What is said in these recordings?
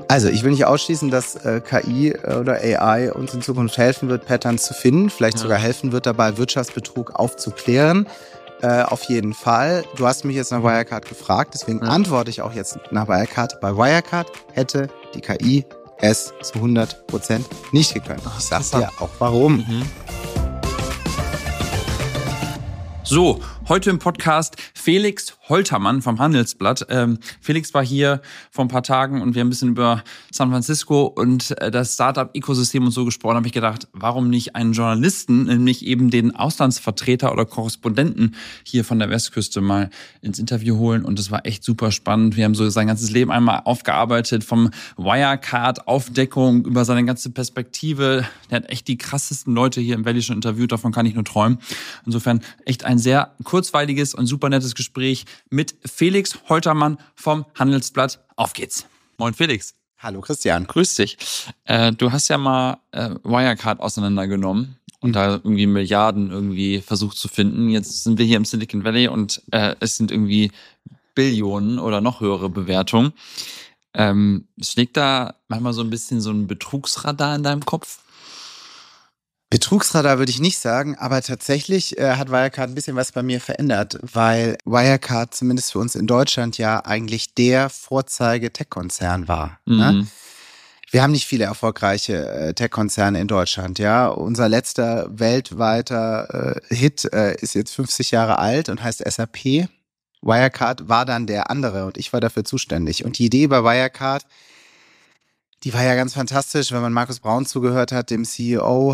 Also ich will nicht ausschließen, dass KI oder AI uns in Zukunft helfen wird, Patterns zu finden, vielleicht sogar helfen wird dabei, Wirtschaftsbetrug aufzuklären. Auf jeden Fall. Du hast mich jetzt nach Wirecard gefragt, deswegen antworte ich auch jetzt nach Wirecard. Bei Wirecard hätte die KI es zu 100% nicht gekonnt. Ich sag dir auch warum. So, heute im Podcast Felix Holtermann vom Handelsblatt. Felix war hier vor ein paar Tagen und wir haben ein bisschen über San Francisco und das Startup-Ökosystem und so gesprochen. Da habe ich gedacht, warum nicht einen Journalisten, nämlich eben den Auslandsvertreter oder Korrespondenten hier von der Westküste mal ins Interview holen. Und das war echt super spannend. Wir haben so sein ganzes Leben einmal aufgearbeitet, vom Wirecard-Aufdeckung über seine ganze Perspektive. Der hat echt die krassesten Leute hier im Valley schon interviewt, davon kann ich nur träumen. Insofern echt ein sehr kurzweiliges und super nettes Gespräch mit Felix Holtermann vom Handelsblatt. Auf geht's. Moin Felix. Hallo Christian. Grüß dich. Du hast ja mal Wirecard auseinandergenommen und da irgendwie Milliarden irgendwie versucht zu finden. Jetzt sind wir hier im Silicon Valley und es sind irgendwie Billionen oder noch höhere Bewertungen. Schlägt da manchmal so ein bisschen so ein Betrugsradar in deinem Kopf? Betrugsradar würde ich nicht sagen, aber tatsächlich hat Wirecard ein bisschen was bei mir verändert, weil Wirecard zumindest für uns in Deutschland ja eigentlich der Vorzeige-Tech-Konzern war. Ne? Wir haben nicht viele erfolgreiche Tech-Konzerne in Deutschland. Ja, unser letzter weltweiter Hit ist jetzt 50 Jahre alt und heißt SAP. Wirecard war dann der andere und ich war dafür zuständig. Und die Idee bei Wirecard, die war ja ganz fantastisch, wenn man Markus Braun zugehört hat, dem CEO,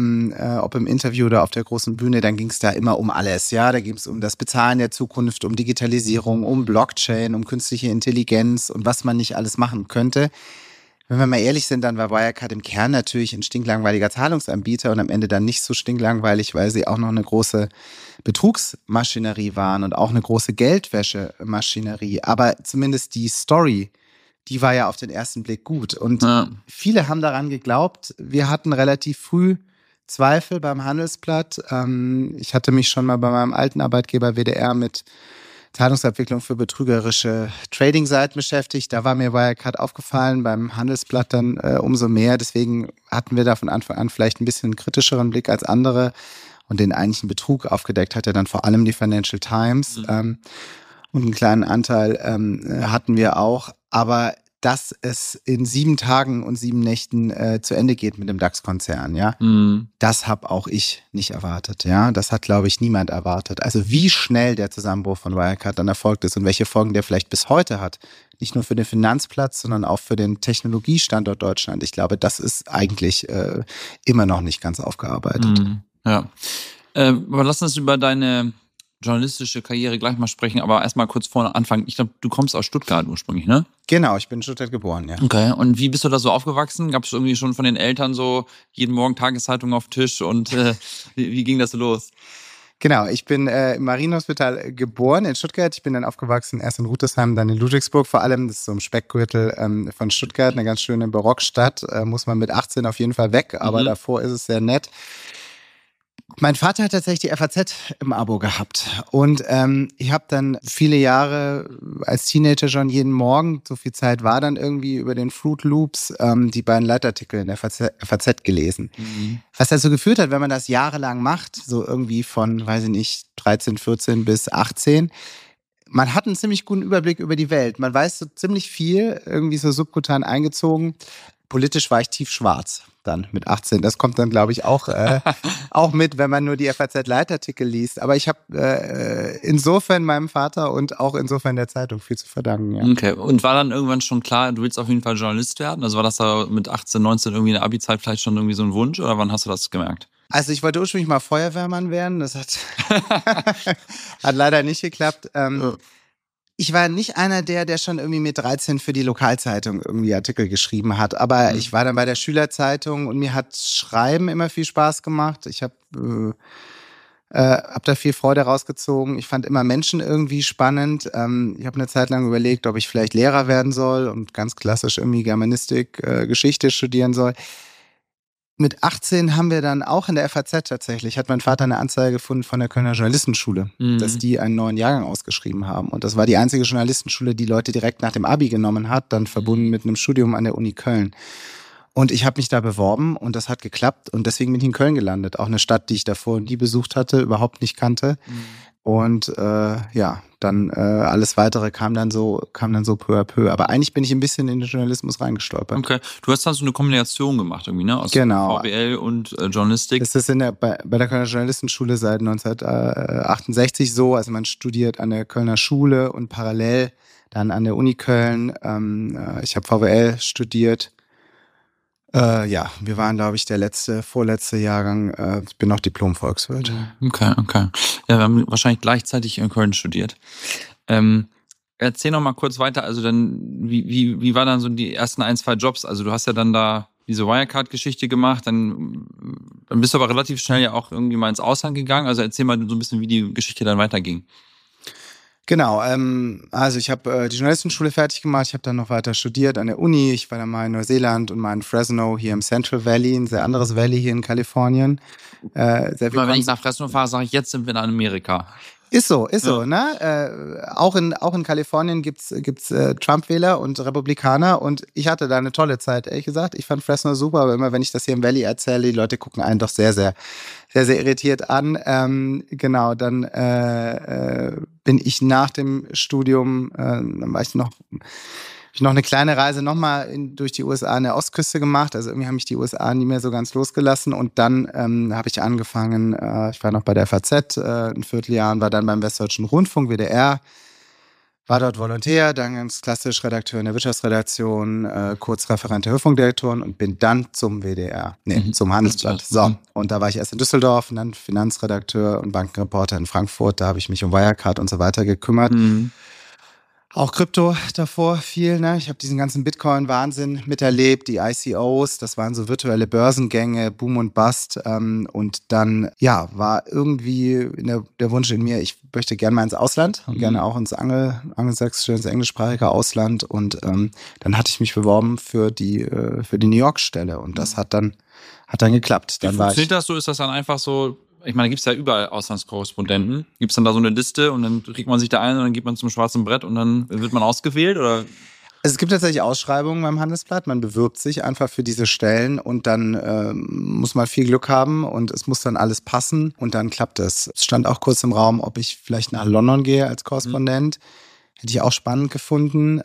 ob im Interview oder auf der großen Bühne, dann ging es da immer um alles. Ja, da ging es um das Bezahlen der Zukunft, um Digitalisierung, um Blockchain, um künstliche Intelligenz und was man nicht alles machen könnte. Wenn wir mal ehrlich sind, dann war Wirecard im Kern natürlich ein stinklangweiliger Zahlungsanbieter und am Ende dann nicht so stinklangweilig, weil sie auch noch eine große Betrugsmaschinerie waren und auch eine große Geldwäschemaschinerie. Aber zumindest die Story, die war ja auf den ersten Blick gut. Und viele haben daran geglaubt. Wir hatten relativ früh Zweifel beim Handelsblatt. Ich hatte mich schon mal bei meinem alten Arbeitgeber WDR mit Zahlungsabwicklung für betrügerische Trading-Seiten beschäftigt. Da war mir Wirecard aufgefallen, beim Handelsblatt dann umso mehr. Deswegen hatten wir da von Anfang an vielleicht ein bisschen einen kritischeren Blick als andere. Und den eigentlichen Betrug aufgedeckt hat ja dann vor allem die Financial Times. Und einen kleinen Anteil hatten wir auch. Aber dass es in 7 Tagen und 7 Nächten zu Ende geht mit dem DAX-Konzern, ja, das habe auch ich nicht erwartet, ja. Das hat, glaube ich, niemand erwartet. Also wie schnell der Zusammenbruch von Wirecard dann erfolgt ist und welche Folgen der vielleicht bis heute hat. Nicht nur für den Finanzplatz, sondern auch für den Technologiestandort Deutschland. Ich glaube, das ist eigentlich immer noch nicht ganz aufgearbeitet. Ja. Aber lass uns über deine journalistische Karriere gleich mal sprechen, aber erstmal kurz vorne anfangen. Ich glaube, du kommst aus Stuttgart ursprünglich, ne? Genau, ich bin in Stuttgart geboren, ja. Okay, und wie bist du da so aufgewachsen? Gab es irgendwie schon von den Eltern so jeden Morgen Tageszeitung auf Tisch und wie ging das so los? Genau, ich bin im Marienhospital geboren in Stuttgart. Ich bin dann aufgewachsen, erst in Rüdesheim, dann in Ludwigsburg vor allem. Das ist so im Speckgürtel von Stuttgart, eine ganz schöne Barockstadt. Muss man mit 18 auf jeden Fall weg, aber davor ist es sehr nett. Mein Vater hat tatsächlich die FAZ im Abo gehabt und ich habe dann viele Jahre als Teenager schon jeden Morgen, so viel Zeit war dann irgendwie über den Fruit Loops, die beiden Leitartikel in der FAZ gelesen. Was dazu geführt hat, wenn man das jahrelang macht, so irgendwie von, weiß ich nicht, 13, 14 bis 18, man hat einen ziemlich guten Überblick über die Welt. Man weiß so ziemlich viel, irgendwie so subkutan eingezogen. Politisch war ich tiefschwarz dann mit 18. Das kommt dann, glaube ich, auch mit, wenn man nur die FAZ-Leitartikel liest. Aber ich habe insofern meinem Vater und auch insofern der Zeitung viel zu verdanken. Ja. Okay, und war dann irgendwann schon klar, du willst auf jeden Fall Journalist werden? Also war das da mit 18, 19 irgendwie in der Abi-Zeit vielleicht schon irgendwie so ein Wunsch oder wann hast du das gemerkt? Also ich wollte ursprünglich mal Feuerwehrmann werden. Das hat leider nicht geklappt. Ich war nicht einer der schon irgendwie mit 13 für die Lokalzeitung irgendwie Artikel geschrieben hat. Aber ich war dann bei der Schülerzeitung und mir hat Schreiben immer viel Spaß gemacht. Ich habe da viel Freude rausgezogen. Ich fand immer Menschen irgendwie spannend. Ich habe eine Zeit lang überlegt, ob ich vielleicht Lehrer werden soll und ganz klassisch irgendwie Germanistik, Geschichte studieren soll. mit 18 haben wir dann auch in der FAZ tatsächlich, hat mein Vater eine Anzeige gefunden von der Kölner Journalistenschule, dass die einen neuen Jahrgang ausgeschrieben haben. Und das war die einzige Journalistenschule, die Leute direkt nach dem Abi genommen hat, dann verbunden mit einem Studium an der Uni Köln. Und ich habe mich da beworben und das hat geklappt und deswegen bin ich in Köln gelandet. Auch eine Stadt, die ich davor nie besucht hatte, überhaupt nicht kannte. Und dann alles Weitere kam dann so peu à peu. Aber eigentlich bin ich ein bisschen in den Journalismus reingestolpert. Okay, du hast dann so eine Kombination gemacht irgendwie, ne? Aus VWL und Journalistik. Das ist bei der Kölner Journalistenschule seit 1968 so. Also man studiert an der Kölner Schule und parallel dann an der Uni Köln. Ich habe VWL studiert. Wir waren, glaube ich, der vorletzte Jahrgang. Ich bin noch Diplom-Volkswirt. Okay. Ja, wir haben wahrscheinlich gleichzeitig in Köln studiert. Erzähl noch mal kurz weiter. Also dann, wie war dann so die ersten 1-2 Jobs? Also du hast ja dann da diese Wirecard-Geschichte gemacht, dann bist du aber relativ schnell ja auch irgendwie mal ins Ausland gegangen. Also erzähl mal so ein bisschen, wie die Geschichte dann weiterging. Genau, also ich habe die Journalistenschule fertig gemacht, ich habe dann noch weiter studiert an der Uni, ich war dann mal in Neuseeland und mal in Fresno, hier im Central Valley, ein sehr anderes Valley hier in Kalifornien. Wenn ich nach Fresno fahre, sage ich, jetzt sind wir in Amerika. Ist so, ne? Auch in Kalifornien gibt's Trump-Wähler und Republikaner und ich hatte da eine tolle Zeit, ehrlich gesagt. Ich fand Fresno super, aber immer wenn ich das hier im Valley erzähle, die Leute gucken einen doch sehr, sehr, sehr, sehr irritiert an. Dann bin ich nach dem Studium, dann war ich noch eine kleine Reise nochmal durch die USA an der Ostküste gemacht. Also irgendwie haben mich die USA nie mehr so ganz losgelassen. Und dann habe ich angefangen, ich war noch bei der FAZ ein Vierteljahr und war dann beim Westdeutschen Rundfunk, WDR. War dort Volontär, dann ganz klassisch Redakteur in der Wirtschaftsredaktion, kurz Referent der Hörfunkdirektoren und bin dann zum zum Handelsblatt. So, und da war ich erst in Düsseldorf und dann Finanzredakteur und Bankenreporter in Frankfurt. Da habe ich mich um Wirecard und so weiter gekümmert. Auch Krypto davor viel, ne? Ich habe diesen ganzen Bitcoin-Wahnsinn miterlebt, die ICOs, das waren so virtuelle Börsengänge, Boom und Bust. Und dann, war irgendwie der Wunsch in mir, ich möchte gerne mal ins Ausland und gerne auch ins angelsächsische, ins englischsprachige Ausland. Und dann hatte ich mich beworben für die New York-Stelle und das hat dann geklappt. Wie funktioniert das so? Ist das dann einfach so? Ich meine, gibt es ja überall Auslandskorrespondenten. Gibt es dann da so eine Liste und dann kriegt man sich da ein und dann geht man zum schwarzen Brett und dann wird man ausgewählt, oder? Also es gibt tatsächlich Ausschreibungen beim Handelsblatt. Man bewirbt sich einfach für diese Stellen und dann muss man viel Glück haben und es muss dann alles passen und dann klappt es. Es stand auch kurz im Raum, ob ich vielleicht nach London gehe als Korrespondent. Hätte ich auch spannend gefunden.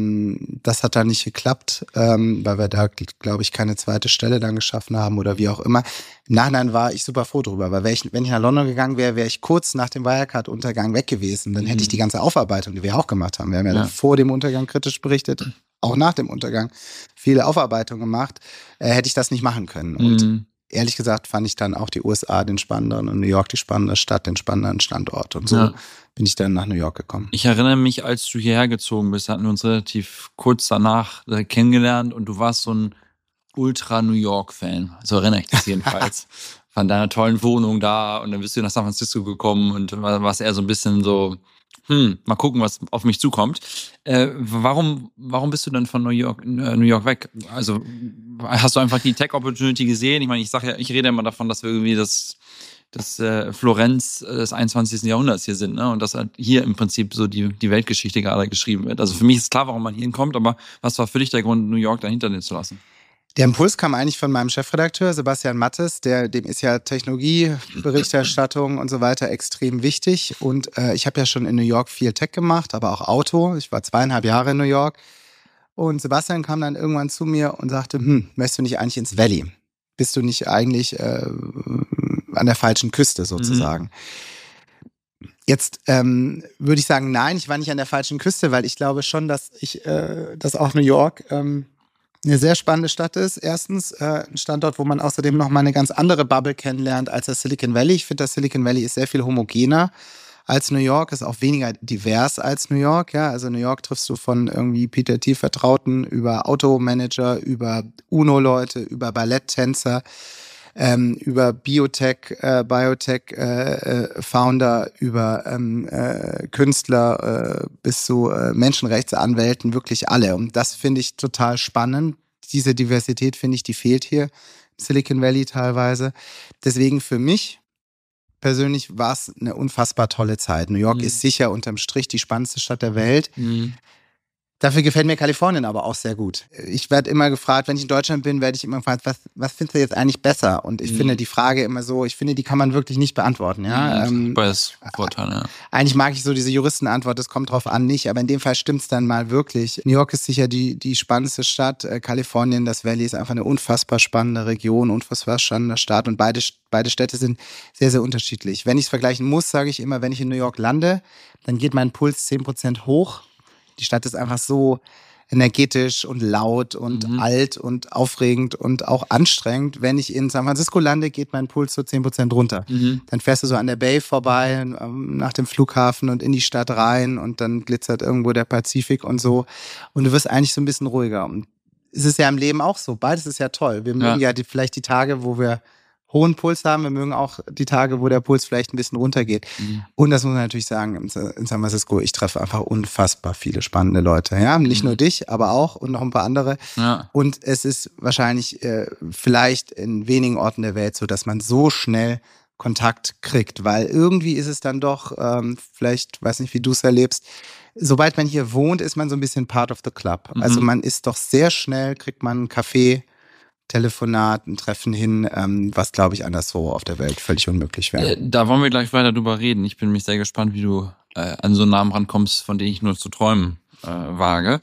Das hat dann nicht geklappt, weil wir da, glaube ich, keine zweite Stelle dann geschaffen haben oder wie auch immer. Im Nachhinein war ich super froh drüber, weil wenn ich nach London gegangen wäre, wäre ich kurz nach dem Wirecard-Untergang weg gewesen. Dann hätte ich die ganze Aufarbeitung, die wir auch gemacht haben. Wir haben ja vor dem Untergang kritisch berichtet, auch nach dem Untergang viele Aufarbeitung gemacht, hätte ich das nicht machen können. Und ehrlich gesagt fand ich dann auch die USA den spannenderen und New York die spannende Stadt, den spannenderen Standort. Und so bin ich dann nach New York gekommen. Ich erinnere mich, als du hierher gezogen bist, hatten wir uns relativ kurz danach kennengelernt und du warst so ein Ultra-New York-Fan. So erinnere ich das jedenfalls. Von deiner tollen Wohnung da und dann bist du nach San Francisco gekommen und warst eher so ein bisschen so, mal gucken, was auf mich zukommt. Warum bist du denn von New York weg? Also hast du einfach die Tech-Opportunity gesehen? Ich meine, ich rede immer davon, dass wir irgendwie das Florenz des 21. Jahrhunderts hier sind, ne? Und dass halt hier im Prinzip so die Weltgeschichte gerade geschrieben wird. Also für mich ist klar, warum man hier hinkommt, aber was war für dich der Grund, New York dahinter zu lassen? Der Impuls kam eigentlich von meinem Chefredakteur, Sebastian Mattes, dem ist ja Technologieberichterstattung und so weiter extrem wichtig. Und ich habe ja schon in New York viel Tech gemacht, aber auch Auto. Ich war 2,5 Jahre in New York. Und Sebastian kam dann irgendwann zu mir und sagte, möchtest du nicht eigentlich ins Valley? Bist du nicht eigentlich an der falschen Küste sozusagen? Jetzt würde ich sagen, nein, ich war nicht an der falschen Küste, weil ich glaube schon, dass auch New York eine sehr spannende Stadt ist. Erstens ein Standort, wo man außerdem noch mal eine ganz andere Bubble kennenlernt als das Silicon Valley. Ich finde, das Silicon Valley ist sehr viel homogener als New York, ist auch weniger divers als New York. Ja, also New York triffst du von irgendwie Peter Thiel Vertrauten über Automanager, über UNO-Leute, über Balletttänzer, über Biotech-Founder, über Künstler bis zu Menschenrechtsanwälten, wirklich alle. Und das finde ich total spannend. Diese Diversität, finde ich, die fehlt hier Silicon Valley teilweise. Deswegen für mich persönlich war es eine unfassbar tolle Zeit. New York ist sicher unterm Strich die spannendste Stadt der Welt. Dafür gefällt mir Kalifornien aber auch sehr gut. Ich werde immer gefragt, wenn ich in Deutschland bin, werde ich immer gefragt, was findest du jetzt eigentlich besser? Und ich finde die Frage immer so, die kann man wirklich nicht beantworten. Ja? Beides Vorteile, ja. Eigentlich mag ich so diese Juristenantwort, das kommt drauf an, nicht. Aber in dem Fall stimmt's dann mal wirklich. New York ist sicher die spannendste Stadt. Kalifornien, das Valley ist einfach eine unfassbar spannende Region, unfassbar spannender Staat. Und beide Städte sind sehr, sehr unterschiedlich. Wenn ich es vergleichen muss, sage ich immer, wenn ich in New York lande, dann geht mein Puls 10% hoch. Die Stadt ist einfach so energetisch und laut und alt und aufregend und auch anstrengend. Wenn ich in San Francisco lande, geht mein Puls so 10% runter. Dann fährst du so an der Bay vorbei, nach dem Flughafen und in die Stadt rein und dann glitzert irgendwo der Pazifik und so. Und du wirst eigentlich so ein bisschen ruhiger. Und es ist ja im Leben auch so. Beides ist ja toll. Wir mögen ja vielleicht die Tage, wo wir hohen Puls haben. Wir mögen auch die Tage, wo der Puls vielleicht ein bisschen runtergeht. Und das muss man natürlich sagen, in San Francisco, ich treffe einfach unfassbar viele spannende Leute. Ja, nicht nur dich, aber auch und noch ein paar andere. Ja. Und es ist wahrscheinlich vielleicht in wenigen Orten der Welt so, dass man so schnell Kontakt kriegt, weil irgendwie ist es dann doch, vielleicht, weiß nicht, wie du es erlebst, sobald man hier wohnt, ist man so ein bisschen part of the club. Also man ist doch sehr schnell, kriegt man einen Kaffee, Telefonat, ein Treffen hin, was, glaube ich, anderswo auf der Welt völlig unmöglich wäre. Da wollen wir gleich weiter drüber reden. Ich bin mich sehr gespannt, wie du an so einen Namen rankommst, von dem ich nur zu träumen wage.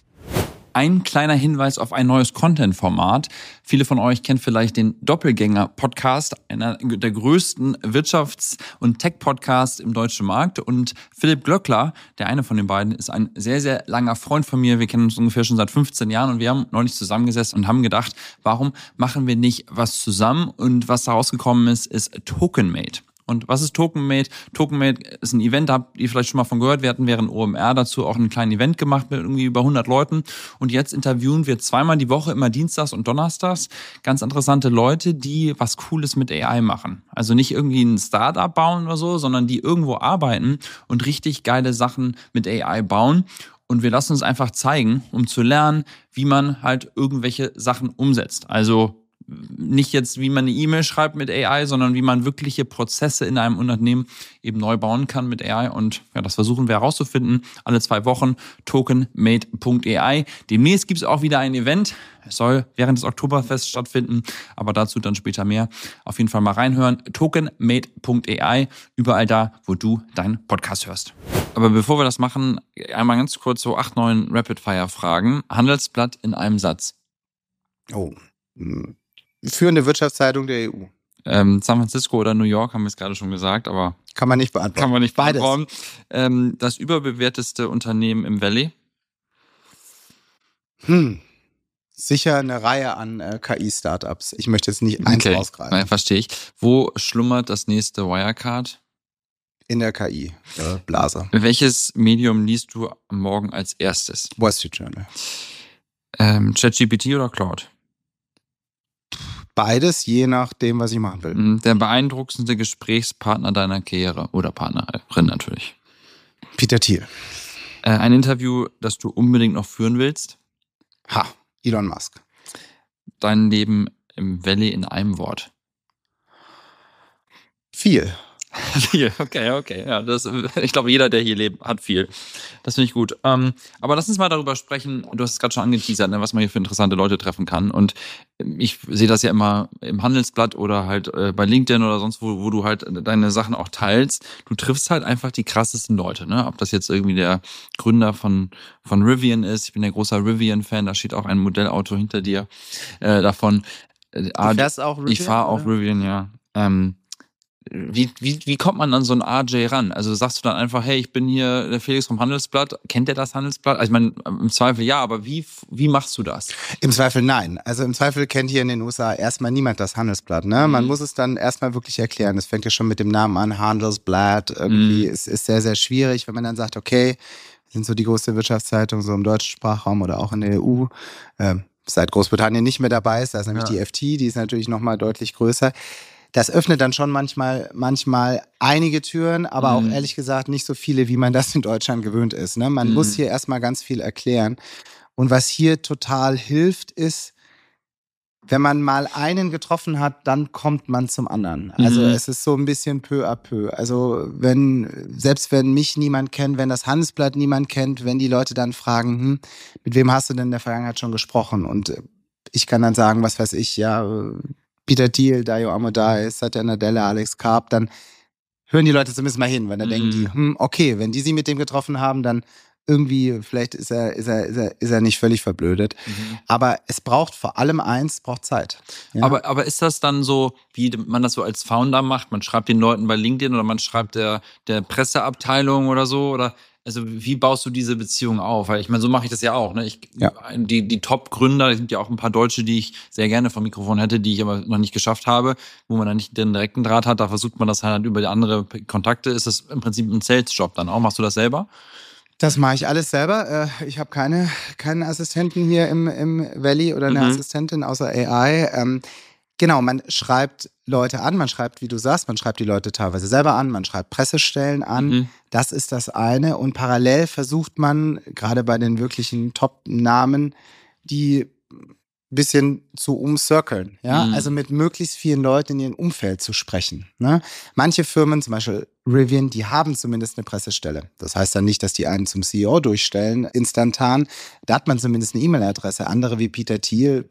Ein kleiner Hinweis auf ein neues Content-Format. Viele von euch kennen vielleicht den Doppelgänger-Podcast, einer der größten Wirtschafts- und Tech-Podcasts im deutschen Markt. Und Philipp Glöckler, der eine von den beiden, ist ein sehr, sehr langer Freund von mir. Wir kennen uns ungefähr schon seit 15 Jahren und wir haben neulich zusammengesessen und haben gedacht, warum machen wir nicht was zusammen? Und was da rausgekommen ist Tokenmate. Und was ist Tokenmate? Tokenmate ist ein Event, da habt ihr vielleicht schon mal von gehört. Wir hatten während OMR dazu auch ein kleines Event gemacht mit irgendwie über 100 Leuten. Und jetzt interviewen wir zweimal die Woche, immer dienstags und donnerstags, ganz interessante Leute, die was Cooles mit AI machen. Also nicht irgendwie ein Startup bauen oder so, sondern die irgendwo arbeiten und richtig geile Sachen mit AI bauen. Und wir lassen uns einfach zeigen, um zu lernen, wie man halt irgendwelche Sachen umsetzt. Also nicht jetzt, wie man eine E-Mail schreibt mit AI, sondern wie man wirkliche Prozesse in einem Unternehmen eben neu bauen kann mit AI. Und ja, das versuchen wir herauszufinden. Alle 2 Wochen tokenmate.ai. Demnächst gibt es auch wieder ein Event. Es soll während des Oktoberfests stattfinden, aber dazu dann später mehr. Auf jeden Fall mal reinhören. Tokenmate.ai, überall da, wo du deinen Podcast hörst. Aber bevor wir das machen, einmal ganz kurz so 8, 9 Rapid-Fire-Fragen. Handelsblatt in einem Satz. Oh, führende Wirtschaftszeitung der EU. San Francisco oder New York, haben wir es gerade schon gesagt, aber kann man nicht beantworten. Kann man nicht beantworten. Beides. Das überbewerteste Unternehmen im Valley? Sicher eine Reihe an KI-Startups. Ich möchte jetzt nicht eins rausgreifen. Nein, verstehe ich. Wo schlummert das nächste Wirecard? In der KI-Blase. Welches Medium liest du am Morgen als erstes? Wall Street Journal. ChatGPT oder Claude? Beides, je nachdem, was ich machen will. Der beeindruckendste Gesprächspartner deiner Karriere oder Partnerin natürlich. Peter Thiel. Ein Interview, das du unbedingt noch führen willst? Elon Musk. Dein Leben im Valley in einem Wort? Viel. Viel, okay. Ja, ich glaube, jeder, der hier lebt, hat viel. Das finde ich gut. Aber lass uns mal darüber sprechen. Du hast es gerade schon angeteasert, was man hier für interessante Leute treffen kann. Und ich sehe das ja immer im Handelsblatt oder halt bei LinkedIn oder sonst wo du halt deine Sachen auch teilst. Du triffst halt einfach die krassesten Leute, ne? Ob das jetzt irgendwie der Gründer von Rivian ist. Ich bin ja großer Rivian-Fan. Da steht auch ein Modellauto hinter dir davon. Du fährst auch Rivian? Ich fahre auch Rivian, ja. Wie kommt man an so einen RJ ran? Also sagst du dann einfach, hey, ich bin hier der Felix vom Handelsblatt. Kennt der das Handelsblatt? Also ich meine, im Zweifel ja, aber wie machst du das? Im Zweifel nein. Also im Zweifel kennt hier in den USA erstmal niemand das Handelsblatt. Ne? Man muss es dann erstmal wirklich erklären. Das fängt ja schon mit dem Namen an, Handelsblatt. Irgendwie ist sehr, sehr schwierig, wenn man dann sagt, okay, sind so die größte Wirtschaftszeitung so im deutschen Sprachraum oder auch in der EU. Seit Großbritannien nicht mehr dabei ist, da ist nämlich die FT, die ist natürlich nochmal deutlich größer. Das öffnet dann schon manchmal einige Türen, aber auch ehrlich gesagt nicht so viele, wie man das in Deutschland gewöhnt ist. Ne? Man muss hier erstmal ganz viel erklären. Und was hier total hilft, ist, wenn man mal einen getroffen hat, dann kommt man zum anderen. Also es ist so ein bisschen peu à peu. Also selbst wenn mich niemand kennt, wenn das Handelsblatt niemand kennt, wenn die Leute dann fragen, mit wem hast du denn in der Vergangenheit schon gesprochen? Und ich kann dann sagen, was weiß ich, ja, Peter Thiel, Dario Amodei, Satya Nadella, Alex Karp, dann hören die Leute zumindest mal hin, weil dann denken die, okay, wenn die sie mit dem getroffen haben, dann irgendwie, vielleicht ist er nicht völlig verblödet. Aber es braucht vor allem braucht Zeit. Ja? Aber ist das dann so, wie man das so als Founder macht? Man schreibt den Leuten bei LinkedIn oder man schreibt der Presseabteilung oder so? Oder also wie baust du diese Beziehung auf? Weil ich meine, so mache ich das ja auch. Ne? Die Top-Gründer, es gibt ja auch ein paar Deutsche, die ich sehr gerne vom Mikrofon hätte, die ich aber noch nicht geschafft habe, wo man dann nicht den direkten Draht hat. Da versucht man das halt über die andere Kontakte. Ist das im Prinzip ein Sales-Job dann auch? Machst du das selber? Das mache ich alles selber. Ich habe keinen Assistenten hier im Valley oder eine Assistentin außer AI. Genau, man schreibt Leute an, man schreibt, wie du sagst, man schreibt die Leute teilweise selber an, man schreibt Pressestellen an. Das ist das eine. Und parallel versucht man, gerade bei den wirklichen Top-Namen, die bisschen zu umcirkeln, ja, also mit möglichst vielen Leuten in ihrem Umfeld zu sprechen. Ne? Manche Firmen, zum Beispiel Rivian, die haben zumindest eine Pressestelle. Das heißt dann nicht, dass die einen zum CEO durchstellen, instantan. Da hat man zumindest eine E-Mail-Adresse. Andere wie Peter Thiel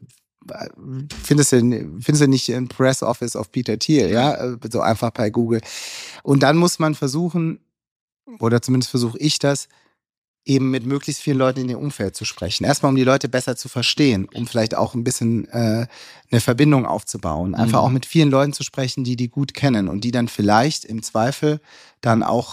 findest du nicht im Press Office of Peter Thiel, ja, so einfach bei Google. Und dann muss man versuchen, oder zumindest versuche ich das, eben mit möglichst vielen Leuten in dem Umfeld zu sprechen. Erstmal, um die Leute besser zu verstehen, um vielleicht auch ein bisschen eine Verbindung aufzubauen. Einfach auch mit vielen Leuten zu sprechen, die gut kennen und die dann vielleicht im Zweifel dann auch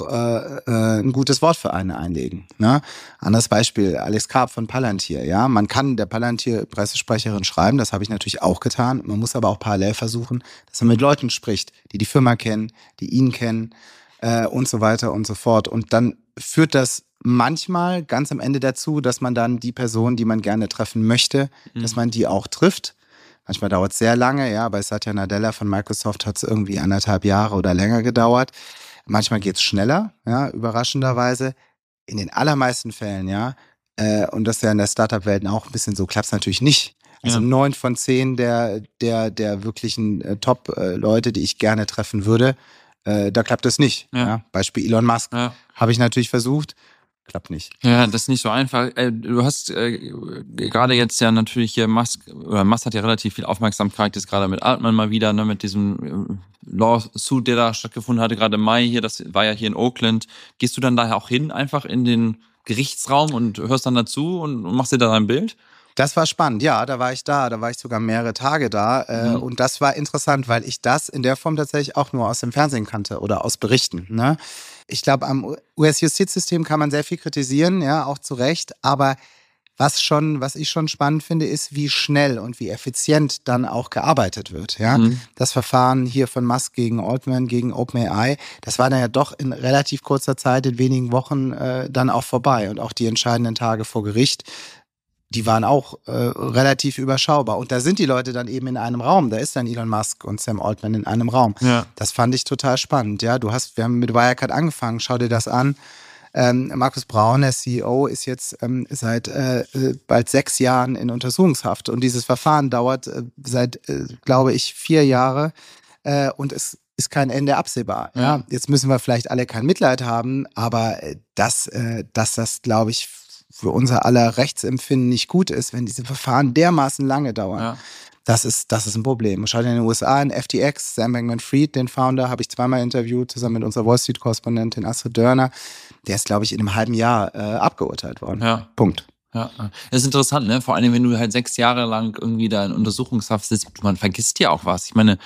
ein gutes Wort für einen einlegen. Ne? Anderes Beispiel, Alex Karp von Palantir. Ja, man kann der Palantir-Pressesprecherin schreiben, das habe ich natürlich auch getan. Man muss aber auch parallel versuchen, dass man mit Leuten spricht, die Firma kennen, die ihn kennen und so weiter und so fort. Und dann führt das manchmal ganz am Ende dazu, dass man dann die Person, die man gerne treffen möchte, dass man die auch trifft. Manchmal dauert es sehr lange, ja, bei Satya Nadella von Microsoft hat es irgendwie 1,5 Jahre oder länger gedauert. Manchmal geht es schneller, ja, überraschenderweise. In den allermeisten Fällen, ja, und das ist ja in der Startup-Welt auch ein bisschen so, klappt es natürlich nicht. Also 9 von 10 der wirklichen Top-Leute, die ich gerne treffen würde, da klappt es nicht. Ja. Beispiel Elon Musk. Habe ich natürlich versucht. Klappt nicht. Ja, das ist nicht so einfach. Du hast gerade jetzt ja natürlich hier Musk hat ja relativ viel Aufmerksamkeit, jetzt gerade mit Altman mal wieder, ne, mit diesem Lawsuit, der da stattgefunden hatte, gerade im Mai hier, das war ja hier in Oakland. Gehst du dann daher auch hin, einfach in den Gerichtsraum und hörst dann dazu und machst dir da ein Bild? Das war spannend, ja, da war ich sogar mehrere Tage da und das war interessant, weil ich das in der Form tatsächlich auch nur aus dem Fernsehen kannte oder aus Berichten. Ne? Ich glaube, am US-Justizsystem kann man sehr viel kritisieren, ja, auch zu Recht, aber was ich schon spannend finde, ist, wie schnell und wie effizient dann auch gearbeitet wird. Ja? Das Verfahren hier von Musk gegen Altman, gegen OpenAI, das war dann ja doch in relativ kurzer Zeit, in wenigen Wochen dann auch vorbei und auch die entscheidenden Tage vor Gericht, die waren auch relativ überschaubar. Und da sind die Leute dann eben in einem Raum. Da ist dann Elon Musk und Sam Altman in einem Raum. Ja. Das fand ich total spannend. Ja, wir haben mit Wirecard angefangen. Schau dir das an. Markus Braun, der CEO, ist jetzt seit bald 6 Jahren in Untersuchungshaft. Und dieses Verfahren dauert seit, glaube ich, 4 Jahre. Und es ist kein Ende absehbar. Ja. Jetzt müssen wir vielleicht alle kein Mitleid haben, aber dass das, glaube ich, für unser aller Rechtsempfinden nicht gut ist, wenn diese Verfahren dermaßen lange dauern. Ja. Das ist ein Problem. Schau dir in den USA an, FTX, Sam Bankman-Fried, den Founder, habe ich zweimal interviewt, zusammen mit unserer Wall Street-Korrespondentin Astrid Dörner. Der ist, glaube ich, in einem halben Jahr abgeurteilt worden. Ja. Punkt. Ja, das ist interessant, ne? Vor allem, wenn du halt 6 Jahre lang irgendwie da in Untersuchungshaft sitzt, man vergisst ja auch was. Ich meine,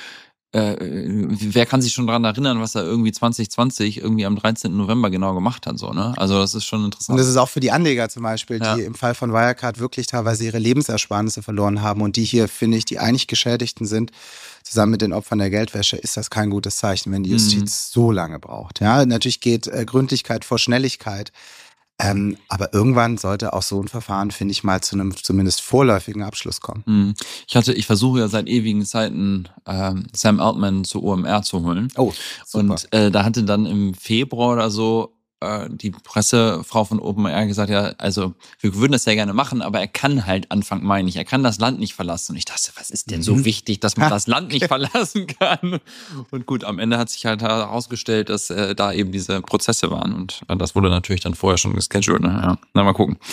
wer kann sich schon daran erinnern, was er irgendwie 2020 irgendwie am 13. November genau gemacht hat, so, ne? Also das ist schon interessant. Und das ist auch für die Anleger zum Beispiel, die im Fall von Wirecard wirklich teilweise ihre Lebensersparnisse verloren haben und die hier, finde ich, die eigentlich Geschädigten sind, zusammen mit den Opfern der Geldwäsche, ist das kein gutes Zeichen, wenn die Justiz so lange braucht. Ja, natürlich geht Gründlichkeit vor Schnelligkeit. Aber irgendwann sollte auch so ein Verfahren, finde ich, mal zu einem zumindest vorläufigen Abschluss kommen. Ich versuche ja seit ewigen Zeiten Sam Altman zur OMR zu holen. Oh, super. Und da hatte dann im Februar oder so die Pressefrau von OpenAI gesagt, ja, also wir würden das ja gerne machen, aber er kann halt Anfang Mai nicht. Er kann das Land nicht verlassen. Und ich dachte, was ist denn so wichtig, dass man das Land nicht verlassen kann? Und gut, am Ende hat sich halt herausgestellt, dass da eben diese Prozesse waren. Und das wurde natürlich dann vorher schon gescheduled. Ne? Ja, na, mal gucken.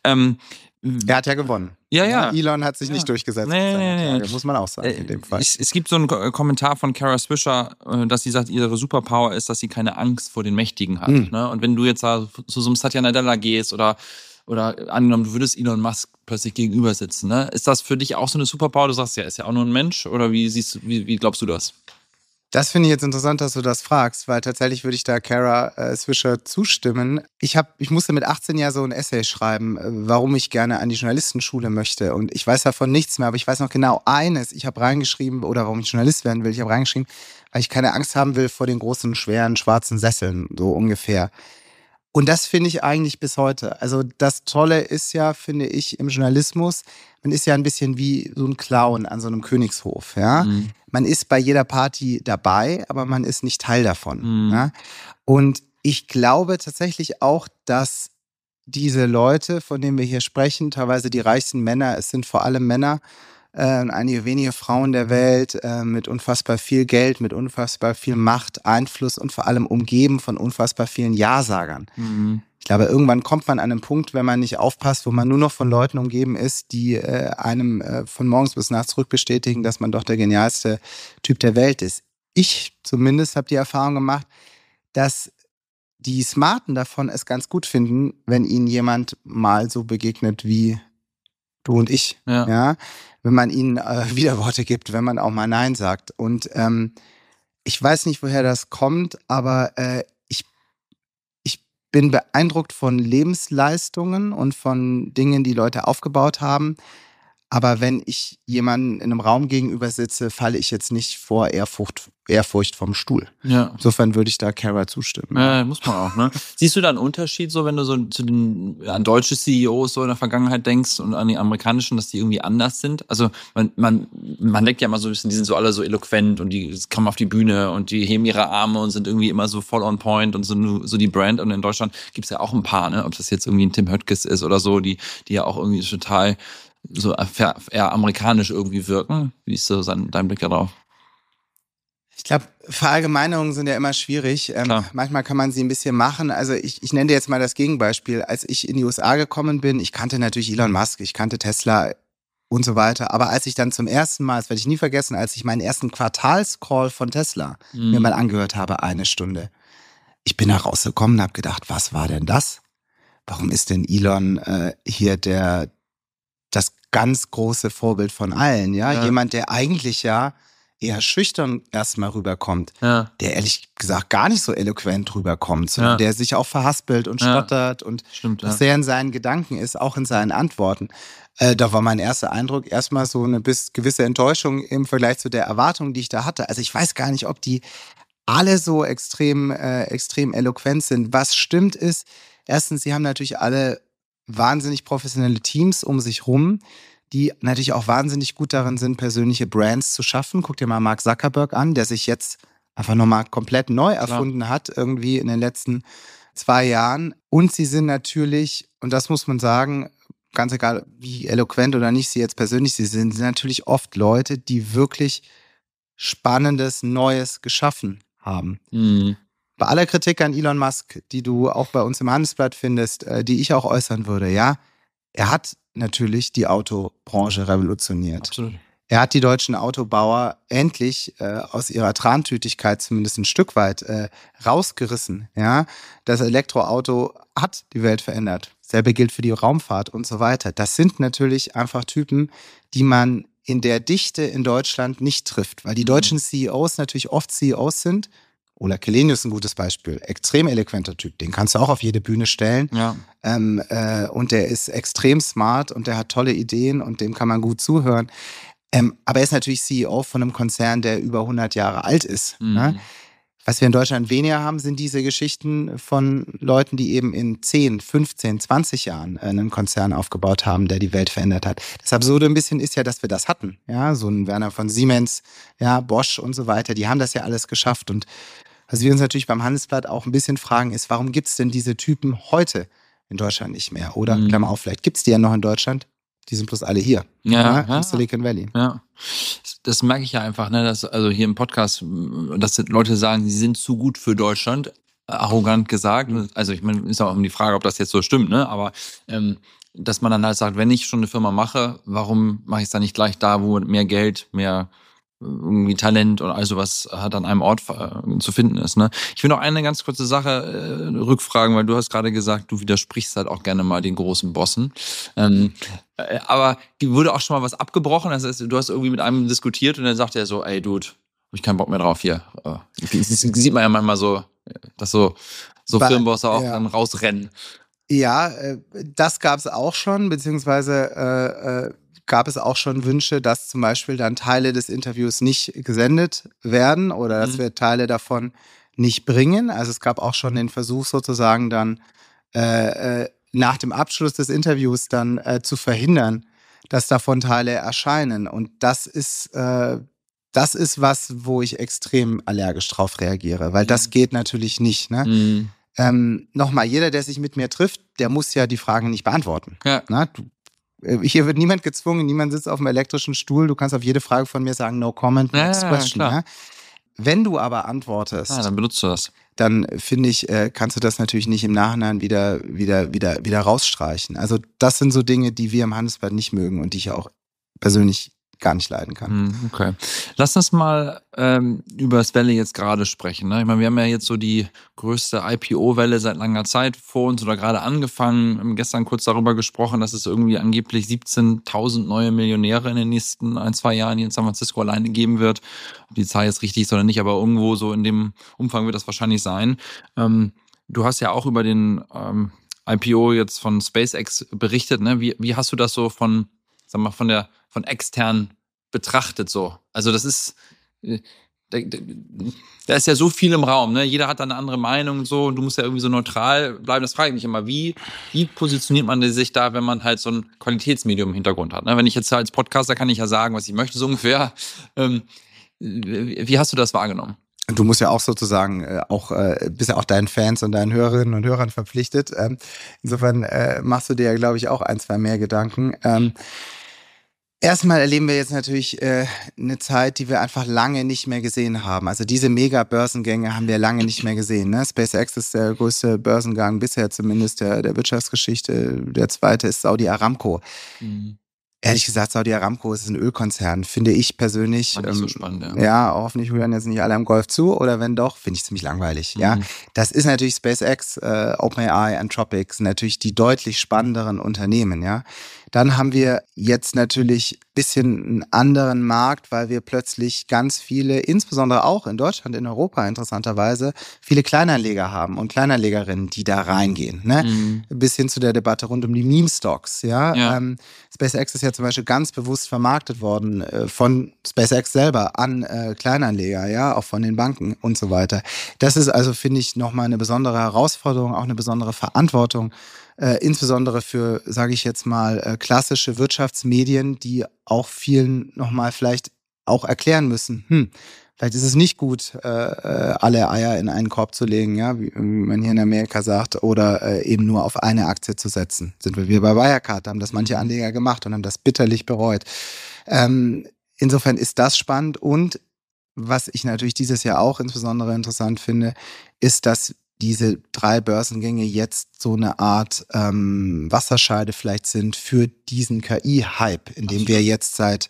Er hat ja gewonnen. Ja. Elon hat sich nicht durchgesetzt. Nee. Muss man auch sagen in dem Fall. Es gibt so einen Kommentar von Kara Swisher, dass sie sagt, ihre Superpower ist, dass sie keine Angst vor den Mächtigen hat. Ne? Und wenn du jetzt da zu so einem Satya Nadella gehst oder angenommen, du würdest Elon Musk plötzlich gegenüber sitzen, ne? Ist das für dich auch so eine Superpower? Du sagst ja, ist ja auch nur ein Mensch. Oder wie glaubst du das? Das finde ich jetzt interessant, dass du das fragst, weil tatsächlich würde ich da Kara Swisher zustimmen. Ich musste mit 18 Jahren so ein Essay schreiben, warum ich gerne an die Journalistenschule möchte. Und ich weiß davon nichts mehr, aber ich weiß noch genau eines. Ich habe reingeschrieben, oder warum ich Journalist werden will, ich habe reingeschrieben, weil ich keine Angst haben will vor den großen, schweren, schwarzen Sesseln, so ungefähr. Und das finde ich eigentlich bis heute. Also das Tolle ist ja, finde ich, im Journalismus, man ist ja ein bisschen wie so ein Clown an so einem Königshof. Ja? Man ist bei jeder Party dabei, aber man ist nicht Teil davon. Ja? Und ich glaube tatsächlich auch, dass diese Leute, von denen wir hier sprechen, teilweise die reichsten Männer, es sind vor allem Männer, einige wenige Frauen der Welt mit unfassbar viel Geld, mit unfassbar viel Macht, Einfluss und vor allem umgeben von unfassbar vielen Ja-Sagern. Ich glaube, irgendwann kommt man an einen Punkt, wenn man nicht aufpasst, wo man nur noch von Leuten umgeben ist, die einem von morgens bis nachts rückbestätigen, dass man doch der genialste Typ der Welt ist. Ich zumindest habe die Erfahrung gemacht, dass die Smarten davon es ganz gut finden, wenn ihnen jemand mal so begegnet wie du und ich. Ja? Wenn man ihnen Widerworte gibt, wenn man auch mal Nein sagt. Und ich weiß nicht, woher das kommt, aber ich bin beeindruckt von Lebensleistungen und von Dingen, die Leute aufgebaut haben. Aber wenn ich jemandem in einem Raum gegenüber sitze, falle ich jetzt nicht vor Ehrfurcht vom Stuhl. Ja. Insofern würde ich da Kara zustimmen. Ja, muss man auch, ne? Siehst du da einen Unterschied, so wenn du so an deutsche CEOs so in der Vergangenheit denkst und an die amerikanischen, dass die irgendwie anders sind? Also man denkt ja immer so ein bisschen, die sind so alle so eloquent und die kommen auf die Bühne und die heben ihre Arme und sind irgendwie immer so voll on point und so die Brand. Und in Deutschland gibt's ja auch ein paar, ne? Ob das jetzt irgendwie ein Tim Höttges ist oder so, die ja auch irgendwie total so eher amerikanisch irgendwie wirken. Wie ist so dein Blick darauf? Ich glaube, Verallgemeinerungen sind ja immer schwierig. Manchmal kann man sie ein bisschen machen. Also ich nenne dir jetzt mal das Gegenbeispiel. Als ich in die USA gekommen bin, ich kannte natürlich Elon Musk, ich kannte Tesla und so weiter. Aber als ich dann zum ersten Mal, das werde ich nie vergessen, als ich meinen ersten Quartalscall von Tesla mir mal angehört habe, 1 Stunde. Ich bin da rausgekommen und habe gedacht, was war denn das? Warum ist denn Elon hier das ganz große Vorbild von allen, ja? Jemand, der eigentlich ja eher schüchtern erstmal rüberkommt, der ehrlich gesagt gar nicht so eloquent rüberkommt, sondern der sich auch verhaspelt und stottert und sehr in seinen Gedanken ist, auch in seinen Antworten. Da war mein erster Eindruck erstmal so eine gewisse Enttäuschung im Vergleich zu der Erwartung, die ich da hatte. Also ich weiß gar nicht, ob die alle so extrem eloquent sind. Was stimmt ist, erstens, sie haben natürlich alle wahnsinnig professionelle Teams um sich rum, die natürlich auch wahnsinnig gut darin sind, persönliche Brands zu schaffen. Guck dir mal Mark Zuckerberg an, der sich jetzt einfach nochmal komplett neu erfunden hat, irgendwie in den letzten 2 Jahren. Und sie sind natürlich, und das muss man sagen, ganz egal wie eloquent oder nicht sie jetzt persönlich sind natürlich oft Leute, die wirklich Spannendes, Neues geschaffen haben. Bei aller Kritik an Elon Musk, die du auch bei uns im Handelsblatt findest, die ich auch äußern würde, ja, er hat natürlich die Autobranche revolutioniert. Absolut. Er hat die deutschen Autobauer endlich aus ihrer Trantütigkeit zumindest ein Stück weit rausgerissen. Ja, das Elektroauto hat die Welt verändert. Selbe gilt für die Raumfahrt und so weiter. Das sind natürlich einfach Typen, die man in der Dichte in Deutschland nicht trifft, weil die deutschen CEOs natürlich oft CEOs sind. Ola Källenius ist ein gutes Beispiel. Extrem eloquenter Typ. Den kannst du auch auf jede Bühne stellen. Ja. Und der ist extrem smart und der hat tolle Ideen und dem kann man gut zuhören. Aber er ist natürlich CEO von einem Konzern, der über 100 Jahre alt ist. Ne? Was wir in Deutschland weniger haben, sind diese Geschichten von Leuten, die eben in 10, 15, 20 Jahren einen Konzern aufgebaut haben, der die Welt verändert hat. Das Absurde ein bisschen ist ja, dass wir das hatten. Ja, so ein Werner von Siemens, ja, Bosch und so weiter, die haben das ja alles geschafft. Und Was wir uns natürlich beim Handelsblatt auch ein bisschen fragen, ist, warum gibt es denn diese Typen heute in Deutschland nicht mehr? Oder, Klammer auf, vielleicht gibt es die ja noch in Deutschland, die sind bloß alle hier, im Silicon Valley. Ja, das merke ich ja einfach, ne, dass also hier im Podcast, dass Leute sagen, sie sind zu gut für Deutschland, arrogant gesagt. Also ich meine, ist auch um die Frage, ob das jetzt so stimmt, ne? Aber dass man dann halt sagt, wenn ich schon eine Firma mache, warum mache ich es dann nicht gleich da, wo mehr Geld, mehr irgendwie Talent und all sowas halt an einem Ort zu finden ist, ne? Ich will noch eine ganz kurze Sache rückfragen, weil du hast gerade gesagt, du widersprichst halt auch gerne mal den großen Bossen. Aber wurde auch schon mal was abgebrochen? Das heißt, du hast irgendwie mit einem diskutiert und dann sagt er so, ey Dude, hab ich keinen Bock mehr drauf hier. Das sieht man ja manchmal so, dass so Firmenbosse auch dann rausrennen. Ja, das gab es auch schon, beziehungsweise gab es auch schon Wünsche, dass zum Beispiel dann Teile des Interviews nicht gesendet werden oder dass wir Teile davon nicht bringen. Also es gab auch schon den Versuch sozusagen dann nach dem Abschluss des Interviews dann zu verhindern, dass davon Teile erscheinen. Und das ist was, wo ich extrem allergisch drauf reagiere, weil das geht natürlich nicht, ne? Nochmal, jeder, der sich mit mir trifft, der muss ja die Fragen nicht beantworten. Ja. Na, hier wird niemand gezwungen, niemand sitzt auf dem elektrischen Stuhl. Du kannst auf jede Frage von mir sagen, no comment, next question. Ja? Wenn du aber antwortest, dann benutzt du das. Dann finde ich, kannst du das natürlich nicht im Nachhinein wieder rausstreichen. Also das sind so Dinge, die wir im Handelsblatt nicht mögen und die ich auch persönlich gar nicht leiden kann. Okay. Lass uns mal über das Welle jetzt gerade sprechen. Ne? Ich meine, wir haben ja jetzt so die größte IPO-Welle seit langer Zeit vor uns oder gerade angefangen. Wir haben gestern kurz darüber gesprochen, dass es irgendwie angeblich 17.000 neue Millionäre in den nächsten 1-2 Jahren hier in San Francisco alleine geben wird. Ob die Zahl jetzt richtig ist oder nicht, aber irgendwo so in dem Umfang wird das wahrscheinlich sein. Du hast ja auch über den IPO jetzt von SpaceX berichtet. Ne? Wie hast du das so von extern betrachtet so? Also das ist, da ist ja so viel im Raum, ne? Jeder hat da eine andere Meinung und so und du musst ja irgendwie so neutral bleiben. Das frage ich mich immer. Wie positioniert man sich da, wenn man halt so ein Qualitätsmedium im Hintergrund hat? Ne? Wenn ich jetzt als Podcaster kann ich ja sagen, was ich möchte, so ungefähr. Wie hast du das wahrgenommen? Du musst ja auch sozusagen bist ja auch deinen Fans und deinen Hörerinnen und Hörern verpflichtet. Insofern machst du dir ja, glaube ich, auch 1-2 mehr Gedanken. Erstmal erleben wir jetzt natürlich eine Zeit, die wir einfach lange nicht mehr gesehen haben. Also diese Mega-Börsengänge haben wir lange nicht mehr gesehen. Ne? SpaceX ist der größte Börsengang bisher zumindest der Wirtschaftsgeschichte. Der zweite ist Saudi Aramco. Ehrlich gesagt, Saudi Aramco ist ein Ölkonzern, finde ich persönlich. Nicht so spannend, ja, hoffentlich hören jetzt nicht alle am Golf zu, oder wenn doch, finde ich ziemlich langweilig. Ja, das ist natürlich SpaceX, OpenAI, Anthropic, sind natürlich die deutlich spannenderen Unternehmen, ja. Dann haben wir jetzt natürlich ein bisschen einen anderen Markt, weil wir plötzlich ganz viele, insbesondere auch in Deutschland, in Europa interessanterweise, viele Kleinanleger haben und Kleinanlegerinnen, die da reingehen. Ne? Bis hin zu der Debatte rund um die Meme-Stocks. Ja? SpaceX ist ja zum Beispiel ganz bewusst vermarktet worden von SpaceX selber an Kleinanleger, ja, auch von den Banken und so weiter. Das ist also, finde ich, nochmal eine besondere Herausforderung, auch eine besondere Verantwortung, insbesondere für, sage ich jetzt mal, klassische Wirtschaftsmedien, die auch vielen nochmal vielleicht auch erklären müssen, vielleicht ist es nicht gut, alle Eier in einen Korb zu legen, ja, wie man hier in Amerika sagt, oder eben nur auf eine Aktie zu setzen. Sind wir wieder bei Wirecard, haben das manche Anleger gemacht und haben das bitterlich bereut. Insofern ist das spannend, und was ich natürlich dieses Jahr auch insbesondere interessant finde, ist, dass diese 3 Börsengänge jetzt so eine Art Wasserscheide vielleicht sind für diesen KI-Hype, in dem wir jetzt seit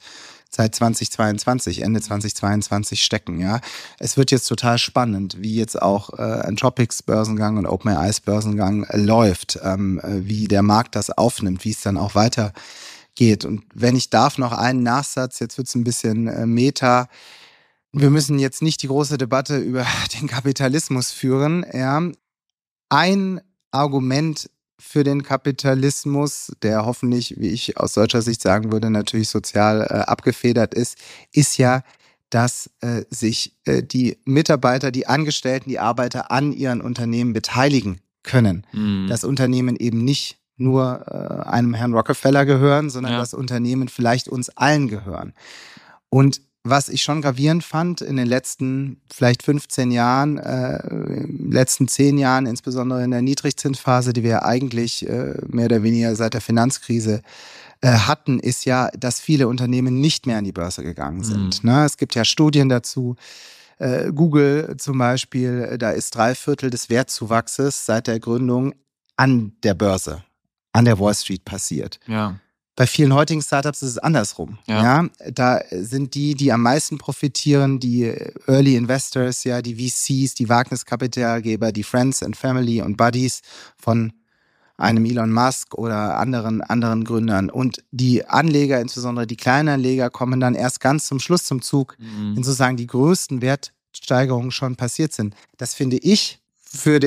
2022, Ende 2022 stecken, ja. Es wird jetzt total spannend, wie jetzt auch Anthropics Börsengang und OpenAIs Börsengang läuft, wie der Markt das aufnimmt, wie es dann auch weitergeht. Und wenn ich darf, noch einen Nachsatz, jetzt wird es ein bisschen Meta. Wir müssen jetzt nicht die große Debatte über den Kapitalismus führen. Ja. Ein Argument für den Kapitalismus, der hoffentlich, wie ich aus deutscher Sicht sagen würde, natürlich sozial abgefedert ist ja, dass sich die Mitarbeiter, die Angestellten, die Arbeiter an ihren Unternehmen beteiligen können. Das Unternehmen eben nicht nur einem Herrn Rockefeller gehören, sondern das Unternehmen vielleicht uns allen gehören. Und was ich schon gravierend fand in den letzten vielleicht 15 Jahren, letzten 10 Jahren, insbesondere in der Niedrigzinsphase, die wir ja eigentlich mehr oder weniger seit der Finanzkrise hatten, ist ja, dass viele Unternehmen nicht mehr an die Börse gegangen sind. Ne? Es gibt ja Studien dazu. Google zum Beispiel, da ist 3/4 des Wertzuwachses seit der Gründung an der Börse, an der Wall Street passiert. Ja. Bei vielen heutigen Startups ist es andersrum. Ja. Da sind die am meisten profitieren, die Early Investors, ja, die VCs, die Wagniskapitalgeber, die Friends and Family und Buddies von einem Elon Musk oder anderen Gründern. Und die Anleger, insbesondere die kleinen Anleger, kommen dann erst ganz zum Schluss zum Zug, wenn sozusagen die größten Wertsteigerungen schon passiert sind. Das finde ich für